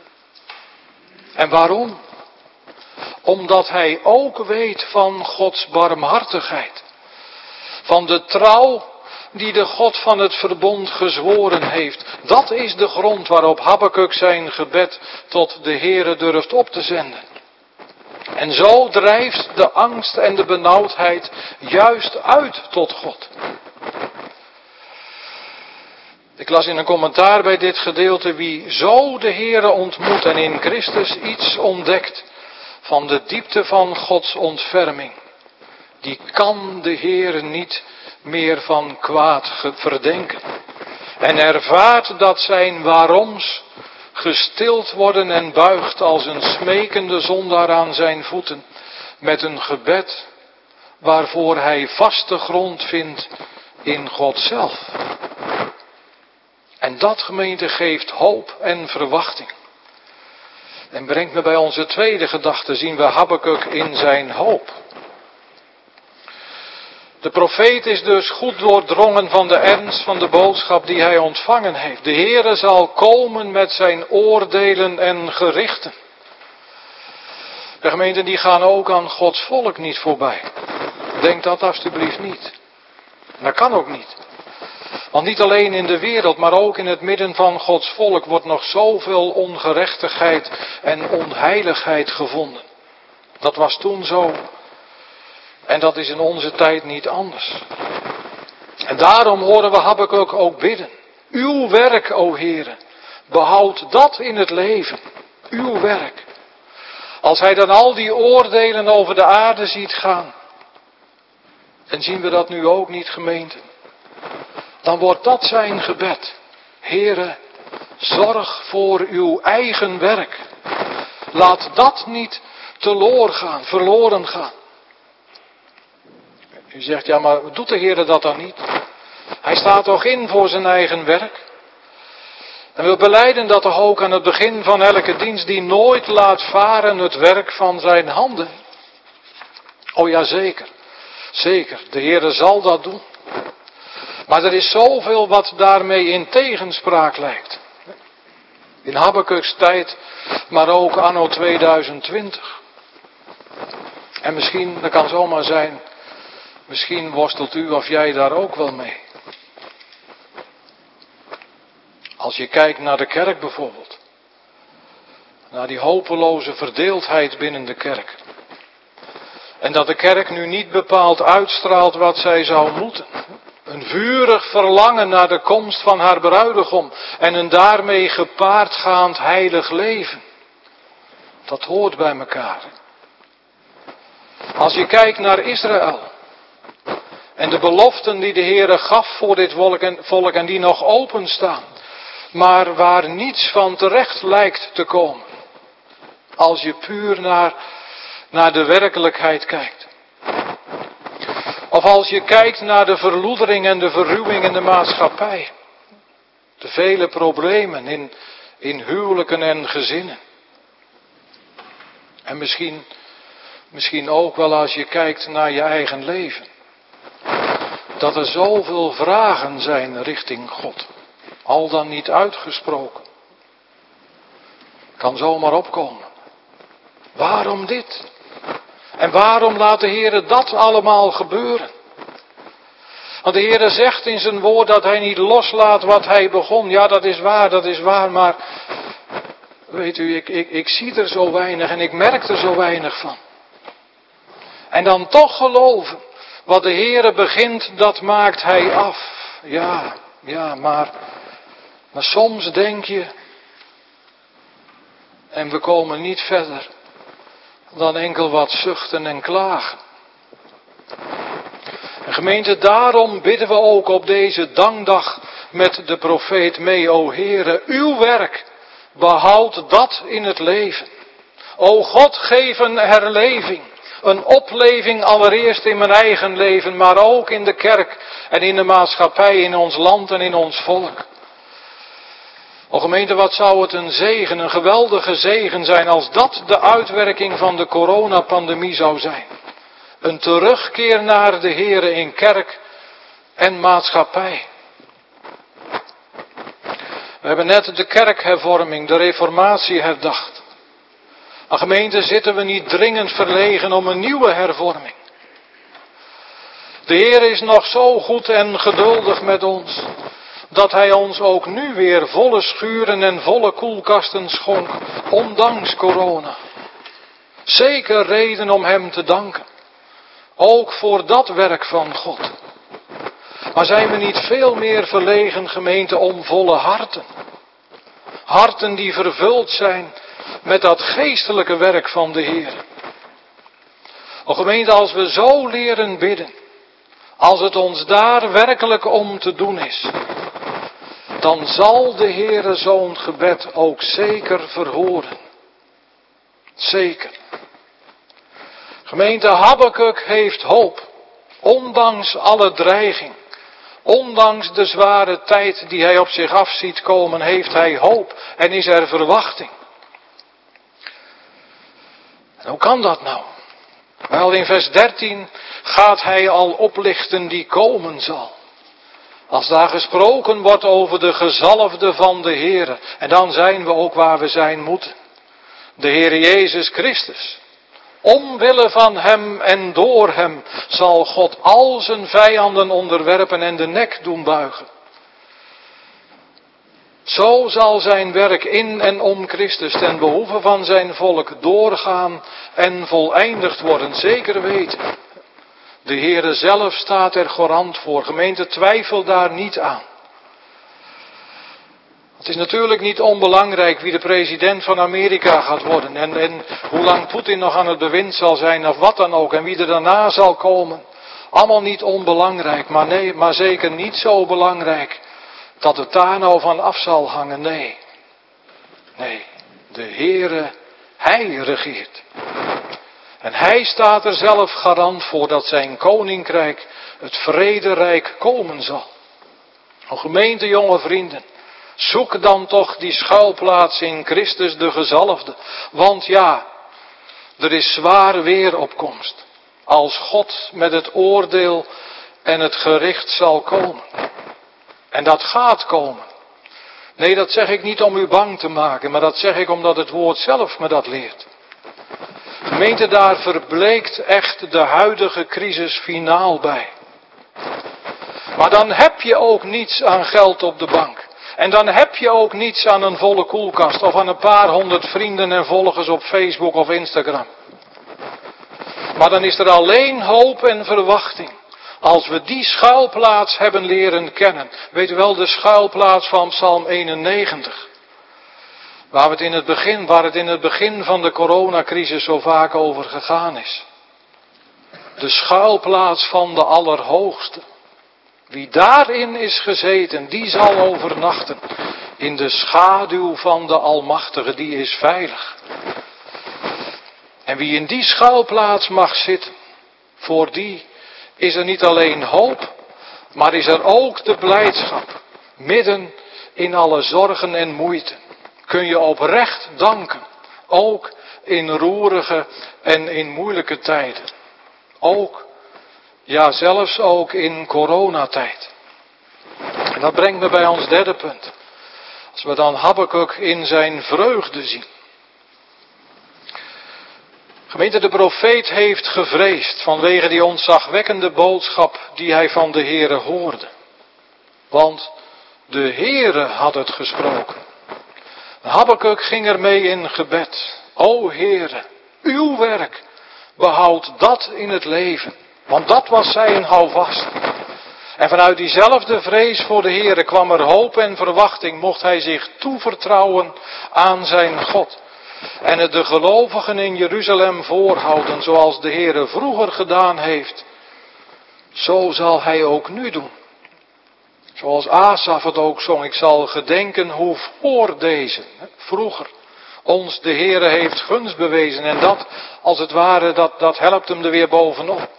En waarom? Omdat hij ook weet van Gods barmhartigheid. Van de trouw die de God van het verbond gezworen heeft. Dat is de grond waarop Habakuk zijn gebed tot de Heere durft op te zenden. En zo drijft de angst en de benauwdheid juist uit tot God. Ik las in een commentaar bij dit gedeelte: wie zo de Heere ontmoet en in Christus iets ontdekt van de diepte van Gods ontferming, die kan de Heere niet meer van kwaad verdenken. En ervaart dat zijn waaroms gestild worden en buigt als een smekende zondaar aan zijn voeten, met een gebed waarvoor hij vaste grond vindt in God zelf. En dat, gemeente, geeft hoop en verwachting. En brengt me bij onze tweede gedachte, zien we Habakuk in zijn hoop. De profeet is dus goed doordrongen van de ernst van de boodschap die hij ontvangen heeft. De Heere zal komen met zijn oordelen en gerichten. De gemeenten die gaan ook aan Gods volk niet voorbij. Denk dat alstublieft niet. Dat kan ook niet. Want niet alleen in de wereld, maar ook in het midden van Gods volk wordt nog zoveel ongerechtigheid en onheiligheid gevonden. Dat was toen zo. En dat is in onze tijd niet anders. En daarom horen we Habakuk ook bidden. Uw werk, o Heere, behoud dat in het leven. Uw werk. Als hij dan al die oordelen over de aarde ziet gaan. En zien we dat nu ook niet, gemeente? Dan wordt dat zijn gebed. Heere, zorg voor uw eigen werk. Laat dat niet verloren gaan. U zegt, ja, maar doet de Heere dat dan niet? Hij staat toch in voor zijn eigen werk. En wil belijden dat toch ook aan het begin van elke dienst die nooit laat varen het werk van zijn handen. Oh ja, zeker. Zeker, de Heere zal dat doen. Maar er is zoveel wat daarmee in tegenspraak lijkt. In Habakkuks tijd, maar ook anno 2020. En misschien, dat kan zomaar zijn, misschien worstelt u of jij daar ook wel mee. Als je kijkt naar de kerk bijvoorbeeld. Naar die hopeloze verdeeldheid binnen de kerk. En dat de kerk nu niet bepaald uitstraalt wat zij zou moeten. Een vurig verlangen naar de komst van haar bruidegom. En een daarmee gepaardgaand heilig leven. Dat hoort bij elkaar. Als je kijkt naar Israël. En de beloften die de Heere gaf voor dit volk en die nog openstaan. Maar waar niets van terecht lijkt te komen. Als je puur naar de werkelijkheid kijkt. Of als je kijkt naar de verloedering en de verruwing in de maatschappij. De vele problemen in huwelijken en gezinnen. En misschien ook wel als je kijkt naar je eigen leven. Dat er zoveel vragen zijn richting God. Al dan niet uitgesproken. Kan zomaar opkomen. Waarom dit? En waarom laat de Heere dat allemaal gebeuren? Want de Heere zegt in zijn woord dat hij niet loslaat wat hij begon. Ja, dat is waar, maar weet u, ik zie er zo weinig en ik merk er zo weinig van. En dan toch geloven, wat de Heere begint, dat maakt hij af. Ja, maar soms denk je, en we komen niet verder dan enkel wat zuchten en klagen. En gemeente, daarom bidden we ook op deze dankdag met de profeet mee. O Heere, uw werk, behoud dat in het leven. O God, geef een herleving. Een opleving allereerst in mijn eigen leven, maar ook in de kerk en in de maatschappij, in ons land en in ons volk. O gemeente, wat zou het een zegen, een geweldige zegen zijn als dat de uitwerking van de coronapandemie zou zijn. Een terugkeer naar de Heere in kerk en maatschappij. We hebben net de kerkhervorming, de reformatie herdacht. Maar gemeente, zitten we niet dringend verlegen om een nieuwe hervorming. De Heer is nog zo goed en geduldig met ons, dat hij ons ook nu weer volle schuren en volle koelkasten schonk, ondanks corona. Zeker reden om hem te danken. Ook voor dat werk van God. Maar zijn we niet veel meer verlegen, gemeente, om volle harten? Harten die vervuld zijn met dat geestelijke werk van de Heer. O gemeente, als we zo leren bidden, als het ons daar werkelijk om te doen is, dan zal de Heere zo'n gebed ook zeker verhoren. Zeker. Gemeente, Habakuk heeft hoop, ondanks alle dreiging. Ondanks de zware tijd die hij op zich af ziet komen, heeft hij hoop en is er verwachting. En hoe kan dat nou? Wel, in vers 13 gaat hij al oplichten die komen zal. Als daar gesproken wordt over de gezalfde van de Heere, en dan zijn we ook waar we zijn moeten. De Heere Jezus Christus. Omwille van hem en door hem zal God al zijn vijanden onderwerpen en de nek doen buigen. Zo zal zijn werk in en om Christus ten behoeve van zijn volk doorgaan en voleindigd worden, zeker weten. De Heere zelf staat er garant voor. Gemeente, twijfel daar niet aan. Het is natuurlijk niet onbelangrijk wie de president van Amerika gaat worden. En hoe lang Poetin nog aan het bewind zal zijn of wat dan ook. En wie er daarna zal komen. Allemaal niet onbelangrijk. Maar zeker niet zo belangrijk dat het daar nou van af zal hangen. Nee. De Heere, hij regeert. En hij staat er zelf garant voor dat zijn koninkrijk, het vrederijk, komen zal. Gemeente, jonge vrienden, zoek dan toch die schuilplaats in Christus de gezalfde. Want ja, er is zwaar weeropkomst. Als God met het oordeel en het gericht zal komen. En dat gaat komen. Nee, dat zeg ik niet om u bang te maken, maar dat zeg ik omdat het woord zelf me dat leert. Gemeente, daar verbleekt echt de huidige crisis finaal bij. Maar dan heb je ook niets aan geld op de bank. En dan heb je ook niets aan een volle koelkast of aan een paar honderd vrienden en volgers op Facebook of Instagram. Maar dan is er alleen hoop en verwachting. Als we die schuilplaats hebben leren kennen. Weet u wel, de schuilplaats van Psalm 91. Waar het in het begin van de coronacrisis zo vaak over gegaan is. De schuilplaats van de Allerhoogste. Wie daarin is gezeten, die zal overnachten. In de schaduw van de Almachtige, die is veilig. En wie in die schuilplaats mag zitten, voor die is er niet alleen hoop, maar is er ook de blijdschap. Midden in alle zorgen en moeite kun je oprecht danken. Ook in roerige en in moeilijke tijden. Ook, ja zelfs ook in coronatijd. En dat brengt me bij ons derde punt. Als we dan Habakuk in zijn vreugde zien. Gemeente, de profeet heeft gevreesd vanwege die ontzagwekkende boodschap die hij van de Heere hoorde. Want de Heere had het gesproken. Habakuk ging ermee in gebed. O Heere, uw werk, behoud dat in het leven. Want dat was zijn houvast. En vanuit diezelfde vrees voor de Heere kwam er hoop en verwachting, mocht hij zich toevertrouwen aan zijn God. En het de gelovigen in Jeruzalem voorhouden, zoals de Heere vroeger gedaan heeft. Zo zal hij ook nu doen. Zoals Asaf het ook zong, ik zal gedenken hoe voor deze, vroeger, ons de Heere heeft gunst bewezen. En dat, als het ware, dat helpt hem er weer bovenop.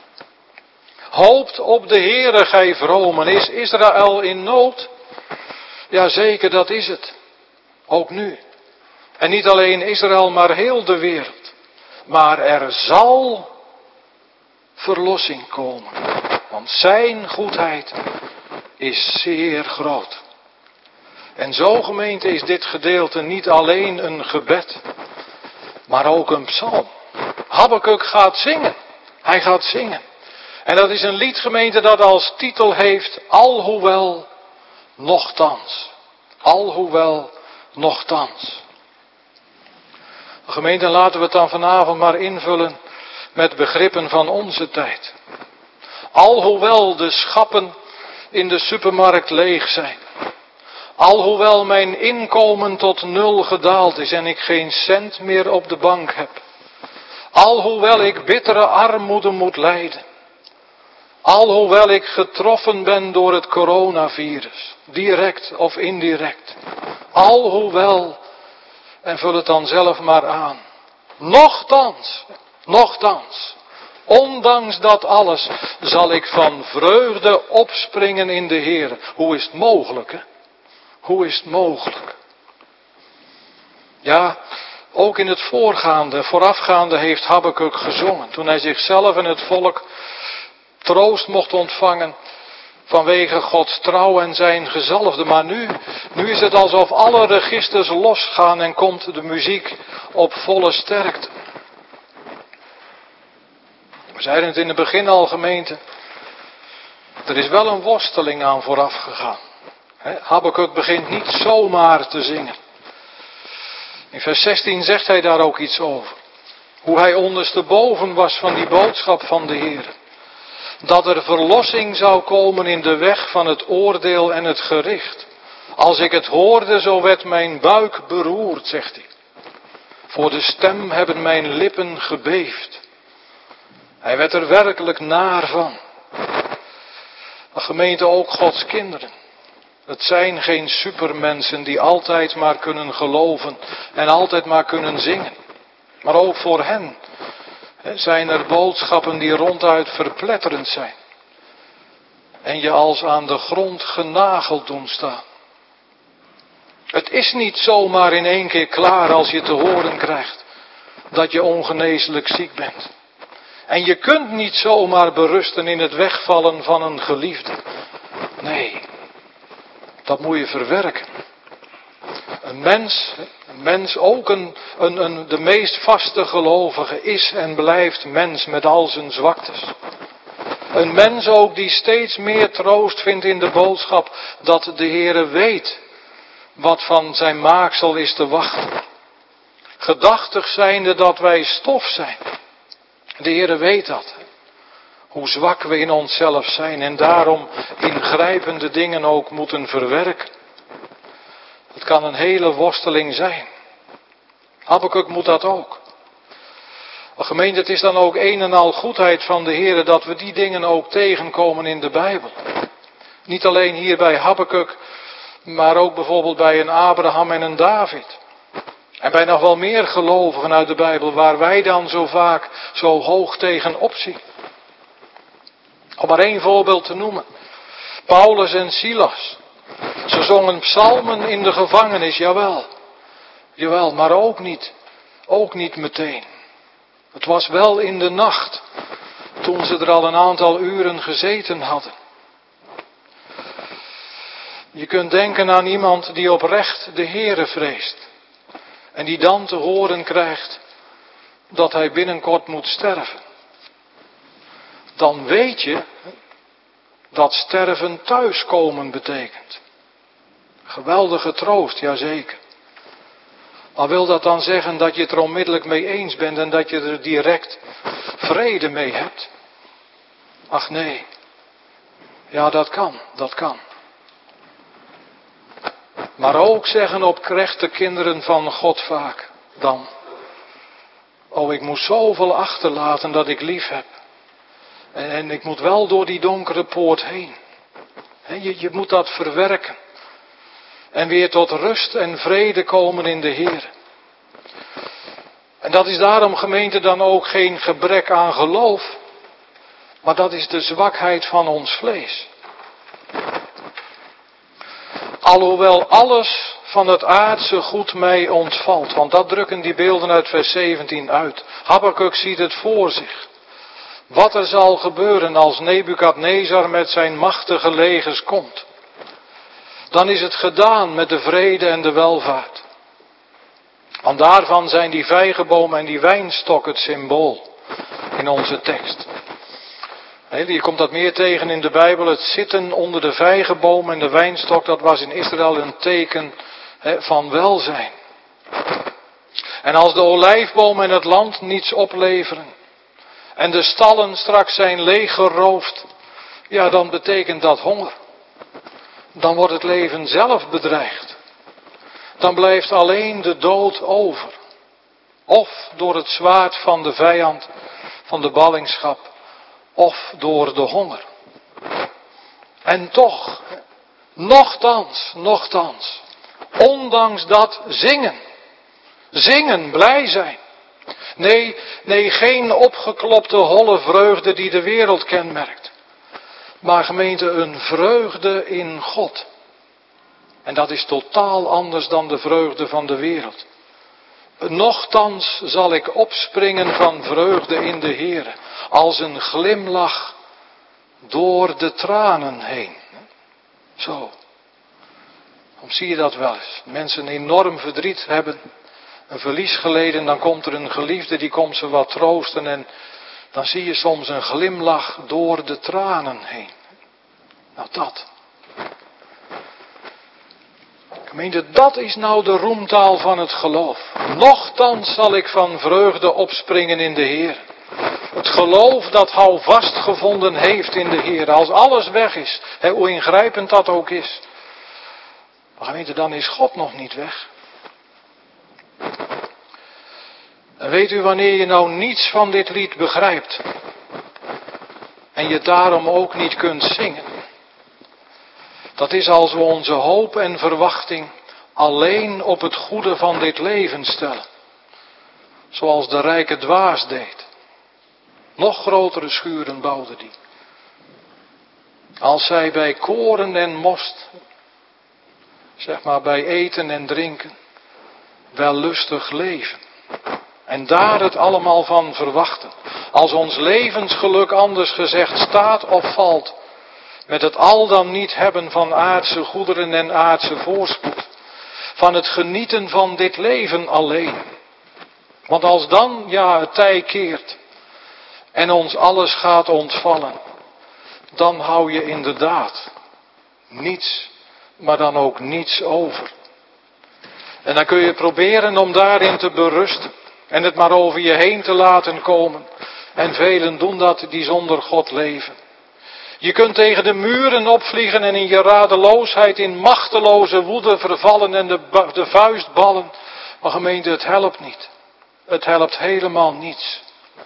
Hoopt op de Heere, gij vromen. Is Israël in nood? Jazeker, dat is het. Ook nu. En niet alleen Israël, maar heel de wereld. Maar er zal verlossing komen. Want zijn goedheid is zeer groot. En zo, gemeente, is dit gedeelte niet alleen een gebed, maar ook een psalm. Habakuk gaat zingen. Hij gaat zingen. En dat is een lied, gemeente, dat als titel heeft, alhoewel nochtans. Alhoewel nochtans. Gemeente, laten we het dan vanavond maar invullen met begrippen van onze tijd. Alhoewel de schappen in de supermarkt leeg zijn. Alhoewel mijn inkomen tot 0 gedaald is en ik geen cent meer op de bank heb. Alhoewel ik bittere armoede moet lijden. Alhoewel ik getroffen ben door het coronavirus, direct of indirect. Alhoewel, en vul het dan zelf maar aan. Nochtans, ondanks dat alles, zal ik van vreugde opspringen in de Heer. Hoe is het mogelijk, hè? Hoe is het mogelijk? Ja, ook in het voorafgaande heeft Habakuk gezongen. Toen hij zichzelf en het volk troost mocht ontvangen vanwege Gods trouw en zijn gezalfde. Maar nu is het alsof alle registers losgaan en komt de muziek op volle sterkte. We zeiden het in het begin al, gemeente. Er is wel een worsteling aan vooraf gegaan. Habakuk begint niet zomaar te zingen. In vers 16 zegt hij daar ook iets over. Hoe hij ondersteboven was van die boodschap van de Heer. Dat er verlossing zou komen in de weg van het oordeel en het gericht. Als ik het hoorde, zo werd mijn buik beroerd, zegt hij. Voor de stem hebben mijn lippen gebeefd. Hij werd er werkelijk naar van. Maar gemeente, ook Gods kinderen. Het zijn geen supermensen die altijd maar kunnen geloven en altijd maar kunnen zingen. Maar ook voor hen zijn er boodschappen die ronduit verpletterend zijn. en je als aan de grond genageld doen staan. Het is niet zomaar in één keer klaar als je te horen krijgt dat je ongeneeslijk ziek bent. En je kunt niet zomaar berusten in het wegvallen van een geliefde. Nee, dat moet je verwerken. Een mens ook de meest vaste gelovige is en blijft mens met al zijn zwaktes. Een mens ook die steeds meer troost vindt in de boodschap dat de Heere weet wat van zijn maaksel is te wachten. Gedachtig zijnde dat wij stof zijn. De Heere weet dat. Hoe zwak we in onszelf zijn en daarom ingrijpende dingen ook moeten verwerken. Het kan een hele worsteling zijn. Habakuk moet dat ook. Gemeente, het is dan ook een en al goedheid van de Heere dat we die dingen ook tegenkomen in de Bijbel. Niet alleen hier bij Habakuk, maar ook bijvoorbeeld bij een Abraham en een David. En bij nog wel meer gelovigen uit de Bijbel waar wij dan zo vaak zo hoog tegen opzien. Om maar één voorbeeld te noemen. Paulus en Silas. Ze zongen psalmen in de gevangenis, jawel. Jawel, maar ook niet meteen. Het was wel in de nacht, toen ze er al een aantal uren gezeten hadden. Je kunt denken aan iemand die oprecht de Heere vreest. En die dan te horen krijgt dat hij binnenkort moet sterven. Dan weet je dat sterven thuiskomen betekent. Geweldige troost, jazeker. Maar wil dat dan zeggen dat je het er onmiddellijk mee eens bent en dat je er direct vrede mee hebt? Ach nee. Ja, dat kan. Maar ook zeggen oprechte kinderen van God vaak dan. Oh, ik moet zoveel achterlaten dat ik lief heb. En ik moet wel door die donkere poort heen. Je moet dat verwerken. En weer tot rust en vrede komen in de Heer. En dat is daarom, gemeente, dan ook geen gebrek aan geloof. Maar dat is de zwakheid van ons vlees. Alhoewel alles van het aardse goed mij ontvalt. Want dat drukken die beelden uit vers 17 uit. Habakuk ziet het voor zich. Wat er zal gebeuren als Nebukadnezar met zijn machtige legers komt. Dan is het gedaan met de vrede en de welvaart. Want daarvan zijn die vijgenboom en die wijnstok het symbool in onze tekst. Je komt dat meer tegen in de Bijbel. Het zitten onder de vijgenboom en de wijnstok, dat was in Israël een teken van welzijn. En als de olijfboom en het land niets opleveren en de stallen straks zijn leeggeroofd, ja, dan betekent dat honger. Dan wordt het leven zelf bedreigd. Dan blijft alleen de dood over. Of door het zwaard van de vijand, van de ballingschap, of door de honger. En toch, nochtans, ondanks dat zingen, blij zijn. Nee, geen opgeklopte holle vreugde die de wereld kenmerkt. Maar gemeente, een vreugde in God. En dat is totaal anders dan de vreugde van de wereld. Nochtans zal ik opspringen van vreugde in de Heere, als een glimlach door de tranen heen. Zo. Dan zie je dat wel eens. Mensen enorm verdriet hebben, een verlies geleden, dan komt er een geliefde die komt ze wat troosten en dan zie je soms een glimlach door de tranen heen. Nou dat. Gemeente, dat is nou de roemtaal van het geloof. Nochtans zal ik van vreugde opspringen in de Heer. Het geloof dat houvast gevonden heeft in de Heer. Als alles weg is, hoe ingrijpend dat ook is. Maar gemeente, dan is God nog niet weg. En weet u wanneer je nou niets van dit lied begrijpt. En je daarom ook niet kunt zingen. Dat is als we onze hoop en verwachting alleen op het goede van dit leven stellen. Zoals de rijke dwaas deed. Nog grotere schuren bouwde die. Als zij bij koren en most, zeg maar bij eten en drinken, wel lustig leven. En daar het allemaal van verwachten. Als ons levensgeluk anders gezegd staat of valt. Met het al dan niet hebben van aardse goederen en aardse voorspoed. Van het genieten van dit leven alleen. Want als dan het tij keert. En ons alles gaat ontvallen. Dan hou je inderdaad niets, maar dan ook niets over. En dan kun je proberen om daarin te berusten. En het maar over je heen te laten komen. En velen doen dat die zonder God leven. Je kunt tegen de muren opvliegen en in je radeloosheid in machteloze woede vervallen en de vuist ballen. Maar gemeente, het helpt niet. Het helpt helemaal niets.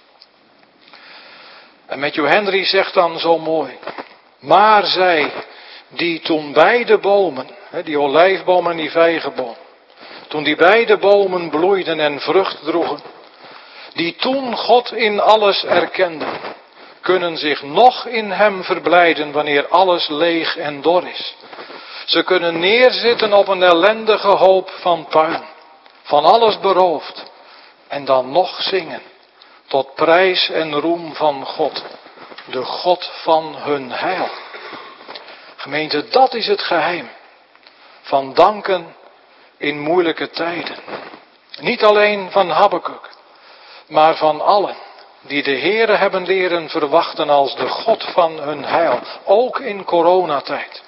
En Matthew Henry zegt dan zo mooi. Maar zij die toen beide bomen, die olijfboom en die vijgenboom. Toen die beide bomen bloeiden en vrucht droegen. Die toen God in alles erkenden. Kunnen zich nog in hem verblijden wanneer alles leeg en dor is. Ze kunnen neerzitten op een ellendige hoop van puin. Van alles beroofd. En dan nog zingen. Tot prijs en roem van God. De God van hun heil. Gemeente, dat is het geheim. Van danken in moeilijke tijden. Niet alleen van Habakuk. Maar van allen. Die de Heere hebben leren verwachten als de God van hun heil. Ook in coronatijd.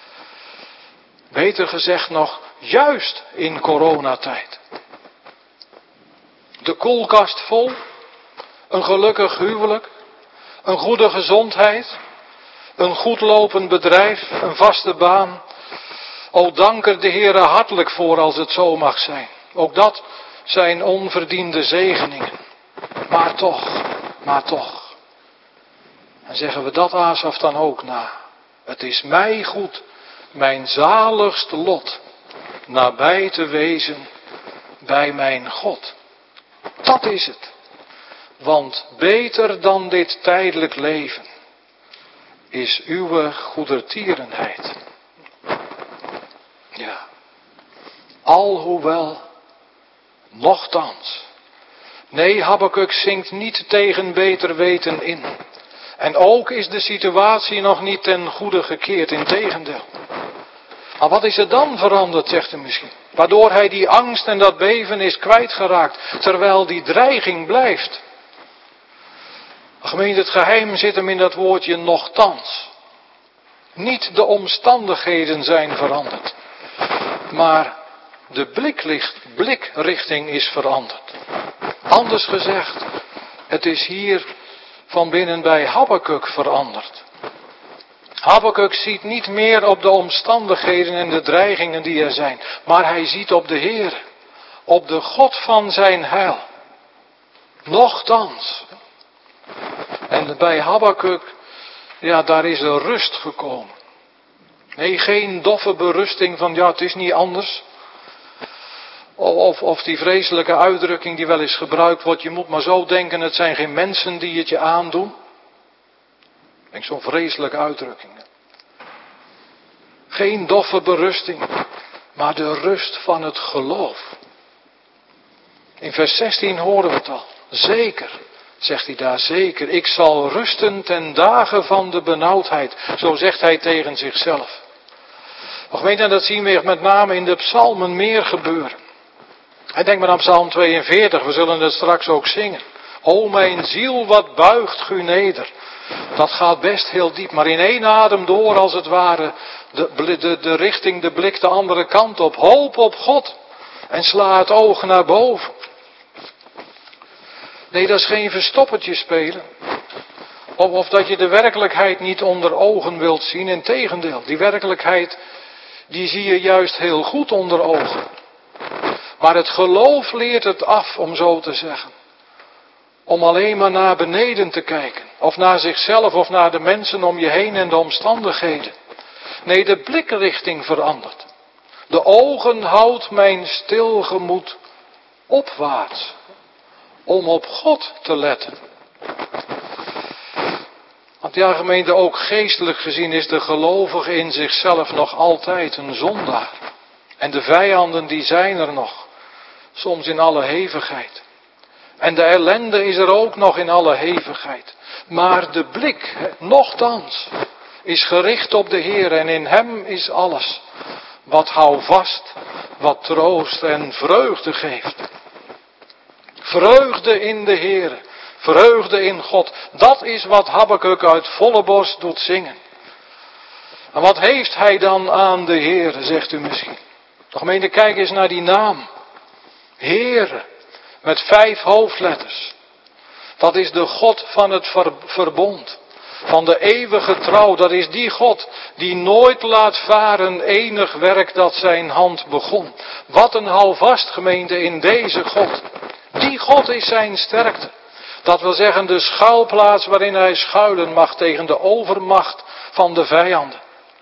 Beter gezegd nog, juist in coronatijd. De koelkast vol. Een gelukkig huwelijk. Een goede gezondheid. Een goed lopend bedrijf. Een vaste baan. O, dank er de Heere hartelijk voor als het zo mag zijn. Ook dat zijn onverdiende zegeningen. Maar toch. En zeggen we dat Asaf dan ook na. Het is mij goed, mijn zaligst lot, nabij te wezen bij mijn God. Dat is het. Want beter dan dit tijdelijk leven is uw goedertierenheid. Ja. Alhoewel, nochtans. Nee, Habakuk zingt niet tegen beter weten in. En ook is de situatie nog niet ten goede gekeerd, integendeel. Maar wat is er dan veranderd, zegt u misschien? Waardoor hij die angst en dat beven is kwijtgeraakt, terwijl die dreiging blijft. Gemeente, het geheim zit hem in dat woordje nochtans. Niet de omstandigheden zijn veranderd, maar de blikrichting is veranderd. Anders gezegd, het is hier van binnen bij Habakuk veranderd. Habakuk ziet niet meer op de omstandigheden en de dreigingen die er zijn, maar hij ziet op de Heer, op de God van zijn heil. Nochtans. En bij Habakuk, daar is er rust gekomen. Nee, geen doffe berusting van het is niet anders. Of die vreselijke uitdrukking die wel eens gebruikt wordt, je moet maar zo denken, het zijn geen mensen die het je aandoen. Ik denk zo'n vreselijke uitdrukking. Geen doffe berusting, maar de rust van het geloof. In vers 16 horen we het al. Zeker, zegt hij daar, zeker. Ik zal rusten ten dagen van de benauwdheid. Zo zegt hij tegen zichzelf. Och, weet je, dat zien we met name in de psalmen meer gebeuren. Hij denkt maar aan Psalm 42, we zullen het straks ook zingen. O mijn ziel, wat buigt u neder. Dat gaat best heel diep, maar in één adem door als het ware. De richting, de blik de andere kant op. Hoop op God. En sla het oog naar boven. Nee, dat is geen verstoppertje spelen. Of dat je de werkelijkheid niet onder ogen wilt zien. Integendeel, die werkelijkheid, die zie je juist heel goed onder ogen. Maar het geloof leert het af, om zo te zeggen. Om alleen maar naar beneden te kijken. Of naar zichzelf of naar de mensen om je heen en de omstandigheden. Nee, de blikrichting verandert. De ogen houdt mijn stil gemoed opwaarts. Om op God te letten. Want Ja, gemeente, ook geestelijk gezien is de gelovige in zichzelf nog altijd een zondaar. En de vijanden die zijn er nog, soms in alle hevigheid. En de ellende is er ook nog in alle hevigheid. Maar de blik, nochtans, is gericht op de Heer en in Hem is alles wat houvast, wat troost en vreugde geeft. Vreugde in de Heer, vreugde in God. Dat is wat Habakuk uit volle borst doet zingen. En wat heeft hij dan aan de Heer, zegt u misschien. De gemeente, kijk eens naar die naam. Heere, met 5 hoofdletters. Dat is de God van het verbond. Van de eeuwige trouw. Dat is die God die nooit laat varen enig werk dat zijn hand begon. Wat een houvast, gemeente, in deze God. Die God is zijn sterkte. Dat wil zeggen de schuilplaats waarin hij schuilen mag tegen de overmacht van de vijanden.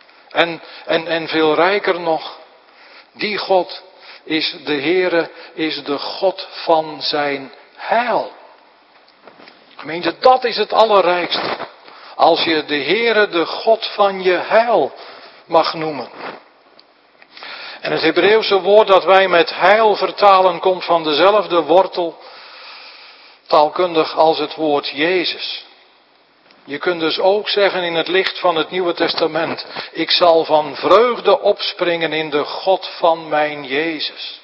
En veel rijker nog. Die God is de Heere, is de God van zijn heil. Gemeente, dat is het allerrijkste. Als je de Heere de God van je heil mag noemen. En het Hebreeuwse woord dat wij met heil vertalen komt van dezelfde wortel, taalkundig als het woord Jezus. Je kunt dus ook zeggen in het licht van het Nieuwe Testament, ik zal van vreugde opspringen in de God van mijn Jezus.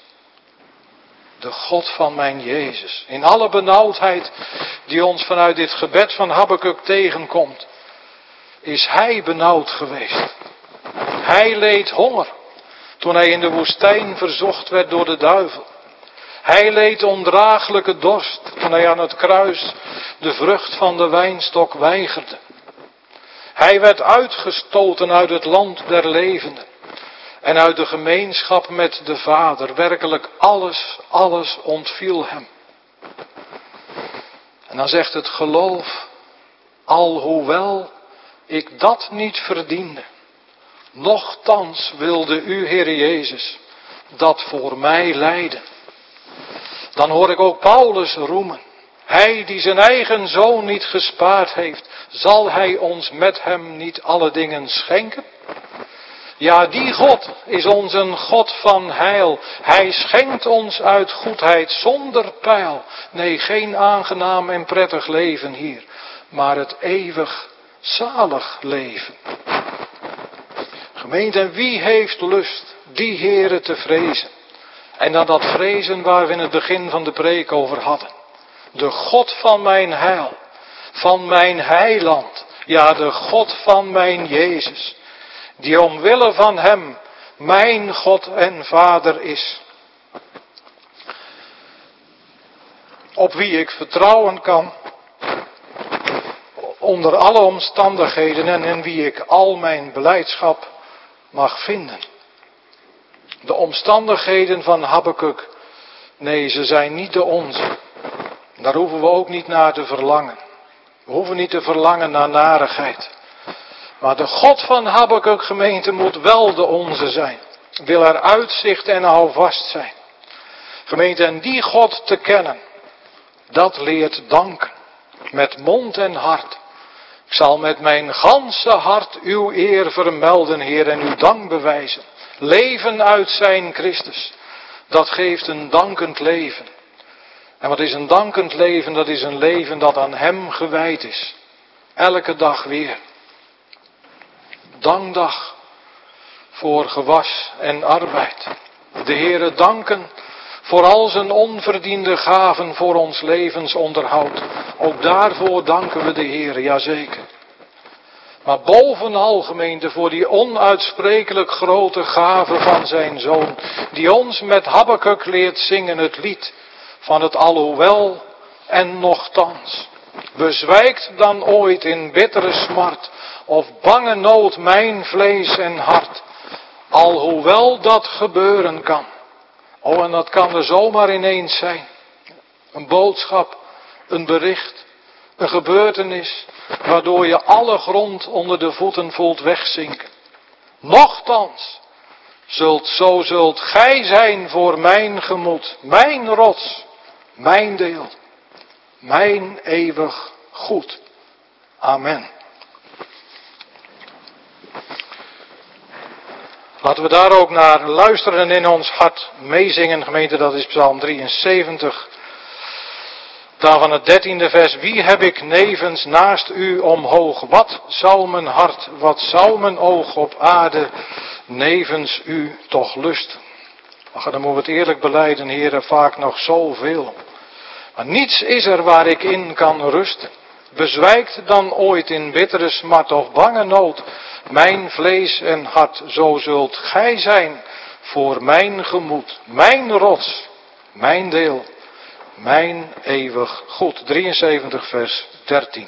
De God van mijn Jezus. In alle benauwdheid die ons vanuit dit gebed van Habakuk tegenkomt, is hij benauwd geweest. Hij leed honger toen hij in de woestijn verzocht werd door de duivel. Hij leed ondraaglijke dorst toen hij aan het kruis de vrucht van de wijnstok weigerde. Hij werd uitgestoten uit het land der levenden en uit de gemeenschap met de Vader. Werkelijk alles ontviel hem. En dan zegt het geloof, alhoewel ik dat niet verdiende, nochtans wilde u, Heer Jezus, dat voor mij lijden. Dan hoor ik ook Paulus roemen. Hij die zijn eigen zoon niet gespaard heeft, zal hij ons met hem niet alle dingen schenken? Ja, die God is ons een God van heil. Hij schenkt ons uit goedheid zonder peil. Nee, geen aangenaam en prettig leven hier, maar het eeuwig zalig leven. Gemeente, en wie heeft lust die Heere te vrezen? En dan dat vrezen waar we in het begin van de preek over hadden. De God van mijn heil, van mijn heiland, ja, de God van mijn Jezus, die omwille van hem mijn God en Vader is. Op wie ik vertrouwen kan, onder alle omstandigheden en in wie ik al mijn blijdschap mag vinden. De omstandigheden van Habakuk, nee, ze zijn niet de onze. Daar hoeven we ook niet naar te verlangen. We hoeven niet te verlangen naar narigheid. Maar de God van Habakuk, gemeente, moet wel de onze zijn. Wil er uitzicht en houvast zijn. Gemeente, en die God te kennen, dat leert danken. Met mond en hart. Ik zal met mijn ganse hart uw eer vermelden, Heer, en uw dank bewijzen. Leven uit zijn Christus, dat geeft een dankend leven. En wat is een dankend leven? Dat is een leven dat aan hem gewijd is. Elke dag weer. Dankdag voor gewas en arbeid. De Heere danken voor al zijn onverdiende gaven voor ons levensonderhoud. Ook daarvoor danken we de Heere, jazeker. Maar bovenal, gemeente, voor die onuitsprekelijk grote gave van zijn Zoon, die ons met Habakuk leert zingen het lied van het alhoewel en nochtans. Bezwijkt dan ooit in bittere smart of bange nood mijn vlees en hart, alhoewel dat gebeuren kan. Oh, en dat kan er zomaar ineens zijn. Een boodschap, een bericht, een gebeurtenis, waardoor je alle grond onder de voeten voelt wegzinken. Nochtans, zult gij zijn voor mijn gemoed, mijn rots, mijn deel, mijn eeuwig goed. Amen. Laten we daar ook naar luisteren en in ons hart meezingen, gemeente, dat is Psalm 73. Daarvan het 13e vers. Wie heb ik nevens naast u omhoog? Wat zal mijn hart, wat zal mijn oog op aarde nevens u toch lusten? Ach, dan moeten we het eerlijk belijden, heren, vaak nog zoveel. Maar niets is er waar ik in kan rusten. Bezwijkt dan ooit in bittere smart of bange nood mijn vlees en hart, zo zult gij zijn voor mijn gemoed, mijn rots, mijn deel, mijn eeuwig goed. 73 vers 13.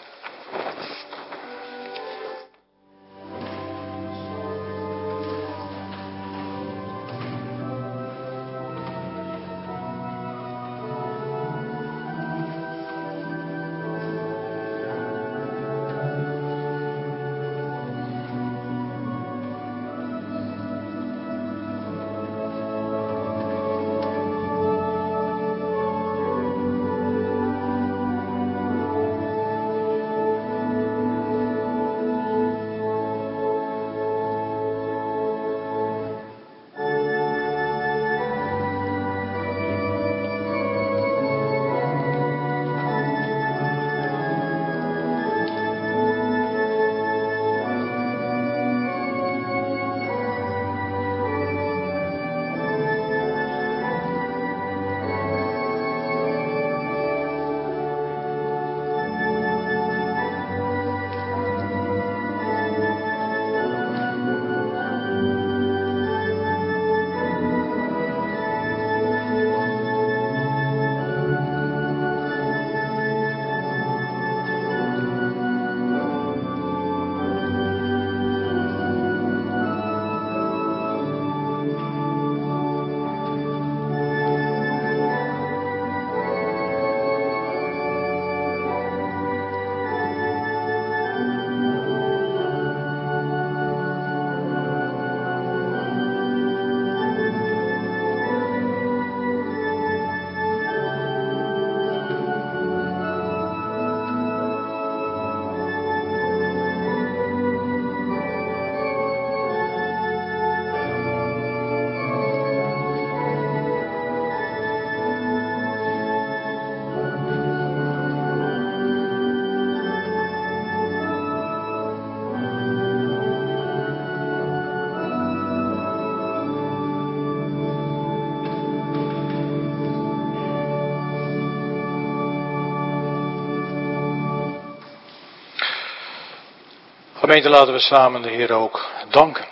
Gemeente, laten we samen de Heer ook danken.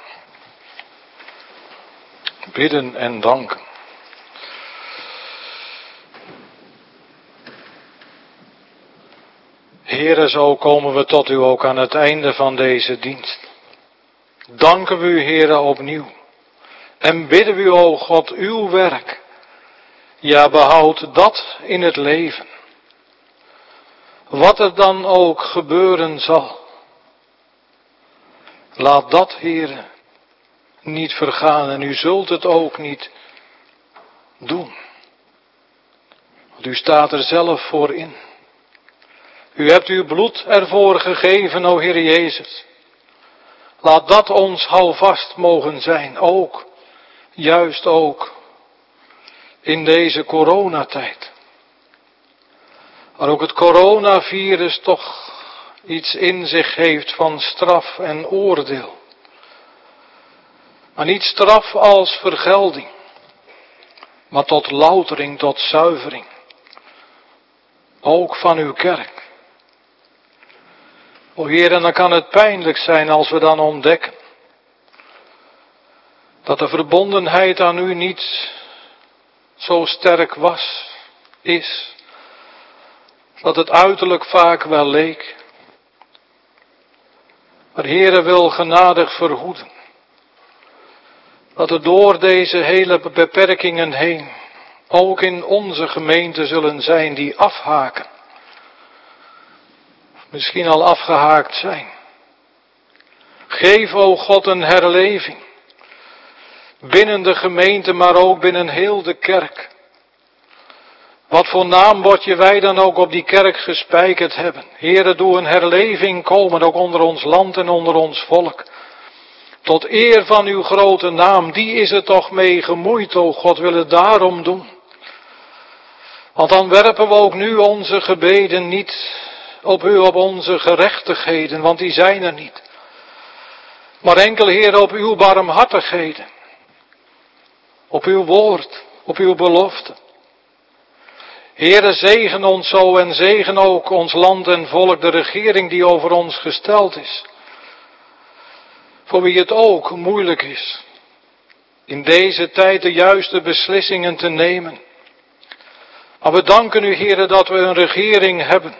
Bidden en danken. Heere, zo komen we tot u ook aan het einde van deze dienst. Danken we u, Heere, opnieuw. En bidden we u, o God, uw werk. Ja, behoud dat in het leven. Wat er dan ook gebeuren zal. Laat dat, Heere, niet vergaan en u zult het ook niet doen. Want u staat er zelf voor in. U hebt uw bloed ervoor gegeven, o Heer Jezus. Laat dat ons houvast mogen zijn, ook, juist ook, in deze coronatijd. Waar ook het coronavirus toch iets in zich heeft van straf en oordeel. Maar niet straf als vergelding, maar tot loutering, tot zuivering. Ook van uw kerk. O Heer, en dan kan het pijnlijk zijn als we dan ontdekken dat de verbondenheid aan u niet zo sterk was, is, dat het uiterlijk vaak wel leek. Maar Heere wil genadig verhoeden dat er door deze hele beperkingen heen ook in onze gemeente zullen zijn die afhaken. Misschien al afgehaakt zijn. Geef, o God, een herleving. Binnen de gemeente, maar ook binnen heel de kerk. Wat voor naambordje wij dan ook op die kerk gespijkerd hebben. Heere, doe een herleving komen ook onder ons land en onder ons volk. Tot eer van uw grote naam, die is er toch mee gemoeid, o God, wil het daarom doen. Want dan werpen we ook nu onze gebeden niet op u, op onze gerechtigheden, want die zijn er niet. Maar enkel, Heer, op uw barmhartigheden. Op uw woord, op uw belofte. Heere, zegen ons zo en zegen ook ons land en volk, de regering die over ons gesteld is. Voor wie het ook moeilijk is in deze tijd de juiste beslissingen te nemen. Maar we danken u, Heere, dat we een regering hebben.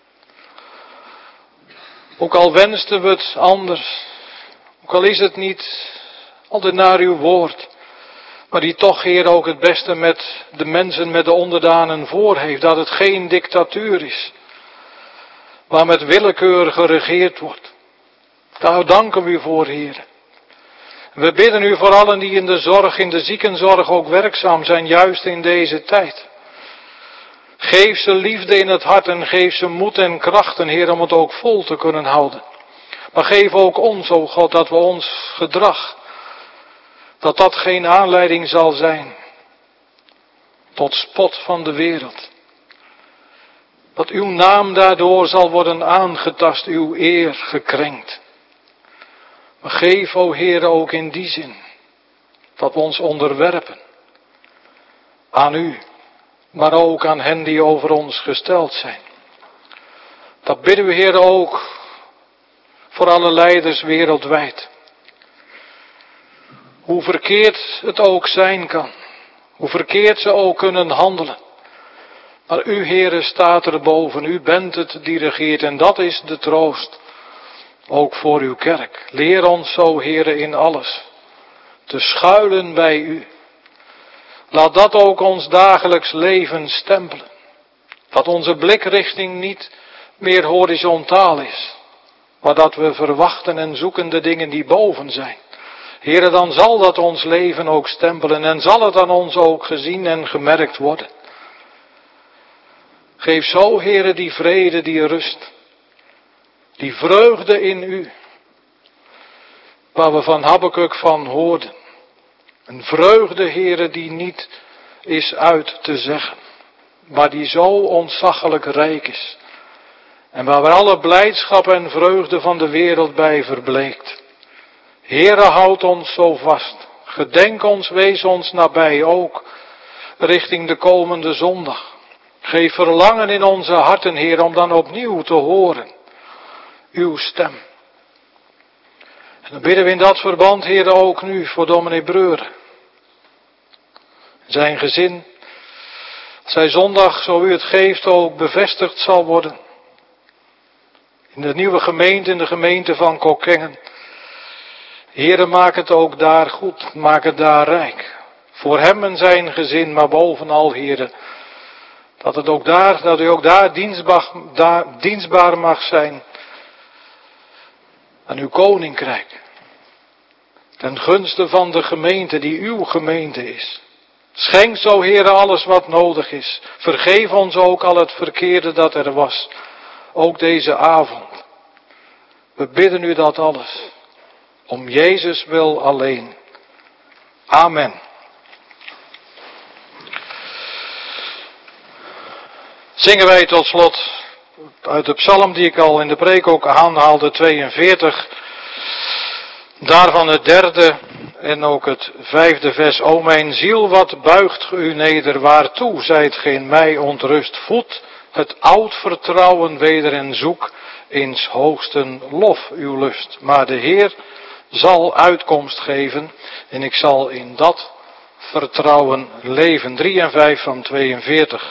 Ook al wensten we het anders, ook al is het niet altijd naar uw woord, maar die toch, Heer, ook het beste met de mensen, met de onderdanen voor heeft. Dat het geen dictatuur is, waar met willekeur geregeerd wordt. Daar danken we u voor, Heer. We bidden u voor allen die in de zorg, in de ziekenzorg ook werkzaam zijn, juist in deze tijd. Geef ze liefde in het hart en geef ze moed en krachten, Heer, om het ook vol te kunnen houden. Maar geef ook ons, o God, dat we ons gedrag, dat geen aanleiding zal zijn tot spot van de wereld. Dat uw naam daardoor zal worden aangetast, uw eer gekrenkt. Maar geef, o Heer, ook in die zin, dat we ons onderwerpen aan u, maar ook aan hen die over ons gesteld zijn. Dat bidden we, Heer, ook voor alle leiders wereldwijd. Hoe verkeerd het ook zijn kan, hoe verkeerd ze ook kunnen handelen. Maar u, Heere, staat erboven, u bent het die regeert en dat is de troost, ook voor uw kerk. Leer ons zo, Heere, in alles te schuilen bij u. Laat dat ook ons dagelijks leven stempelen. Dat onze blikrichting niet meer horizontaal is, maar dat we verwachten en zoeken de dingen die boven zijn. Heere, dan zal dat ons leven ook stempelen en zal het aan ons ook gezien en gemerkt worden. Geef zo, Heere, die vrede, die rust, die vreugde in u, waar we van Habakuk van hoorden. Een vreugde, Heere, die niet is uit te zeggen, maar die zo ontzaglijk rijk is. En waar alle blijdschap en vreugde van de wereld bij verbleekt. Heere, houd ons zo vast. Gedenk ons, wees ons nabij, ook richting de komende zondag. Geef verlangen in onze harten, Heer, om dan opnieuw te horen uw stem. En dan bidden we in dat verband, Heer, ook nu voor dominee Breuren. Zijn gezin, zij zondag, zo u het geeft, ook bevestigd zal worden. In de nieuwe gemeente, in de gemeente van Kockengen. Heere, maak het ook daar goed, maak het daar rijk. Voor hem en zijn gezin, maar bovenal, Heere, dat u ook daar dienstbaar mag zijn aan uw koninkrijk. Ten gunste van de gemeente die uw gemeente is. Schenk zo, Heere, alles wat nodig is. Vergeef ons ook al het verkeerde dat er was. Ook deze avond. We bidden u dat alles. Om Jezus wil alleen. Amen. Zingen wij tot slot uit de psalm die ik al in de preek ook aanhaalde, 42. Daarvan het derde en ook het 5e vers. O mijn ziel, wat buigt ge u neder, waartoe zijt ge in mij ontrust? Voed het oud vertrouwen weder en zoek eens hoogsten lof uw lust. Maar de Heer zal uitkomst geven en ik zal in dat vertrouwen leven. 3 en 5 van 42.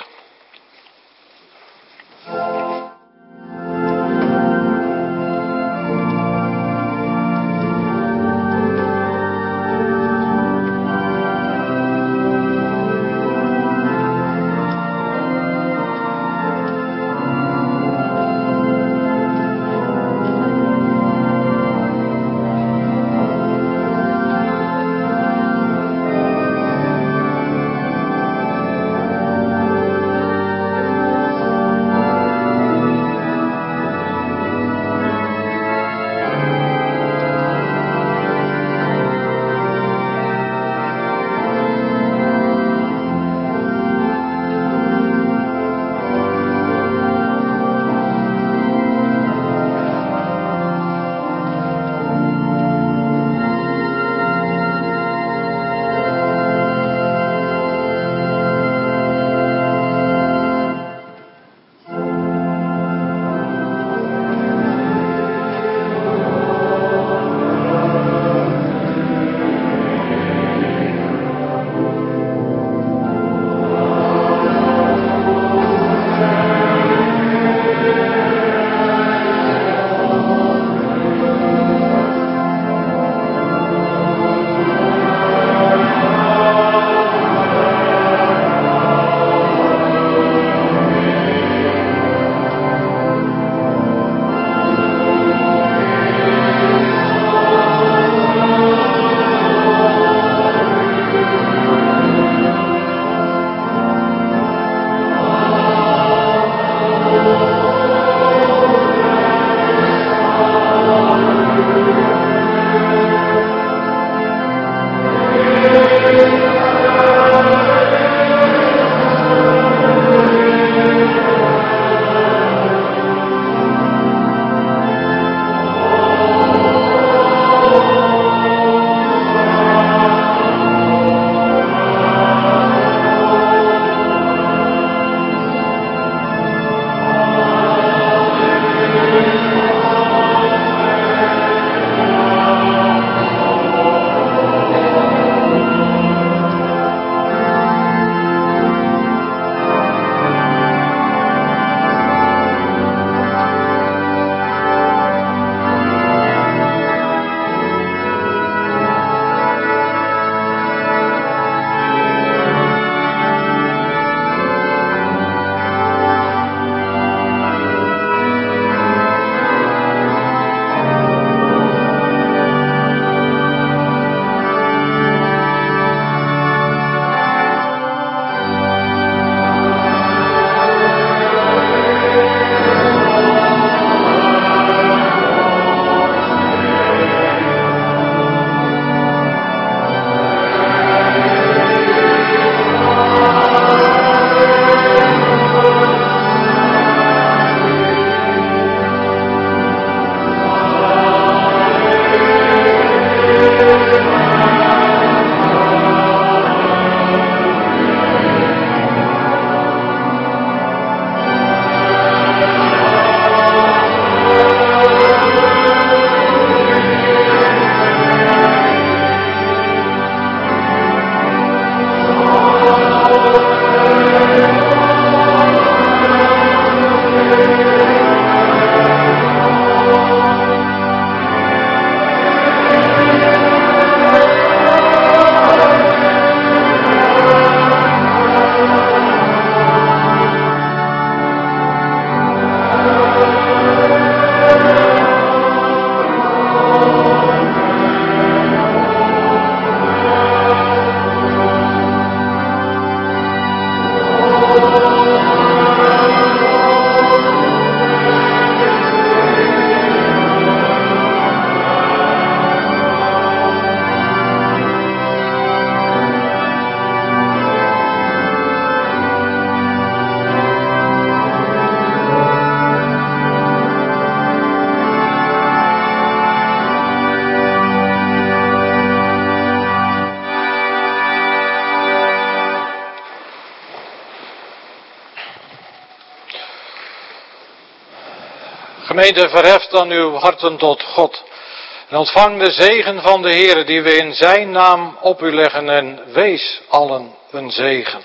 Gemeente, verheft dan uw harten tot God. En ontvang de zegen van de Heere die we in zijn naam op u leggen en wees allen een zegen.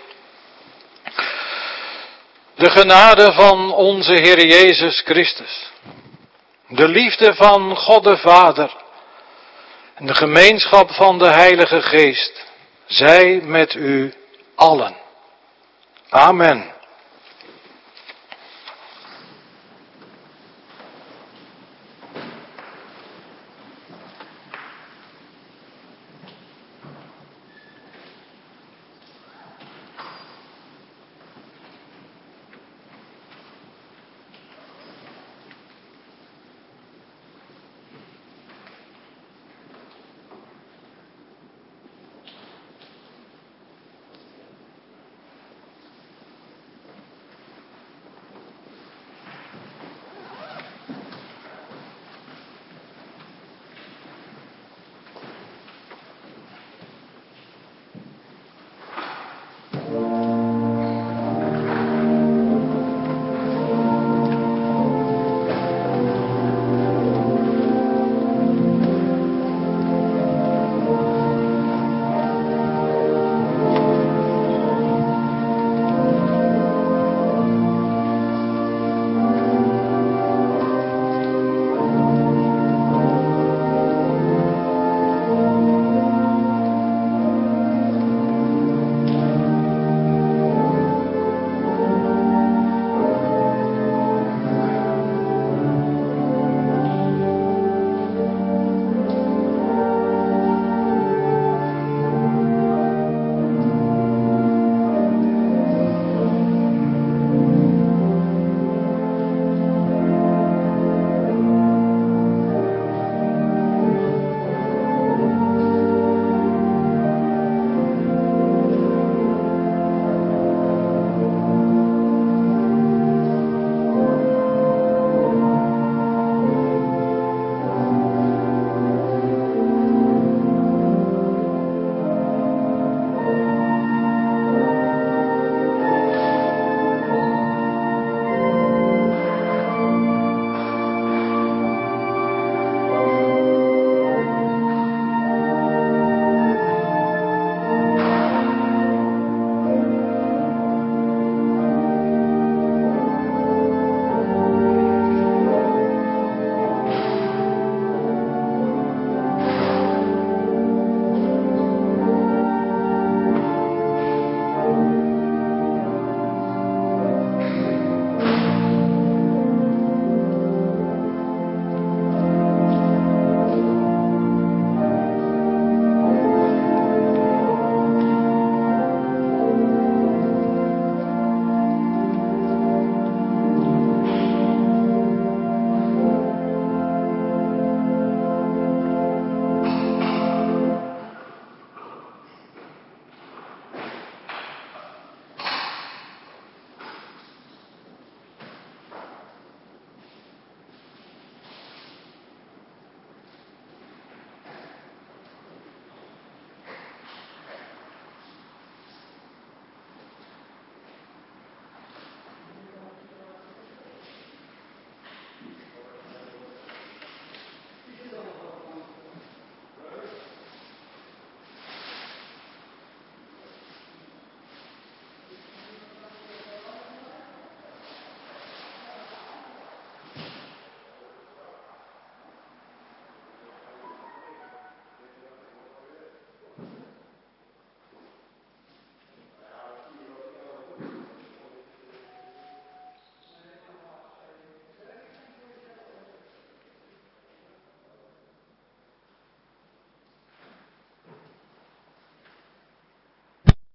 De genade van onze Heer Jezus Christus, de liefde van God de Vader en de gemeenschap van de Heilige Geest, zij met u allen. Amen.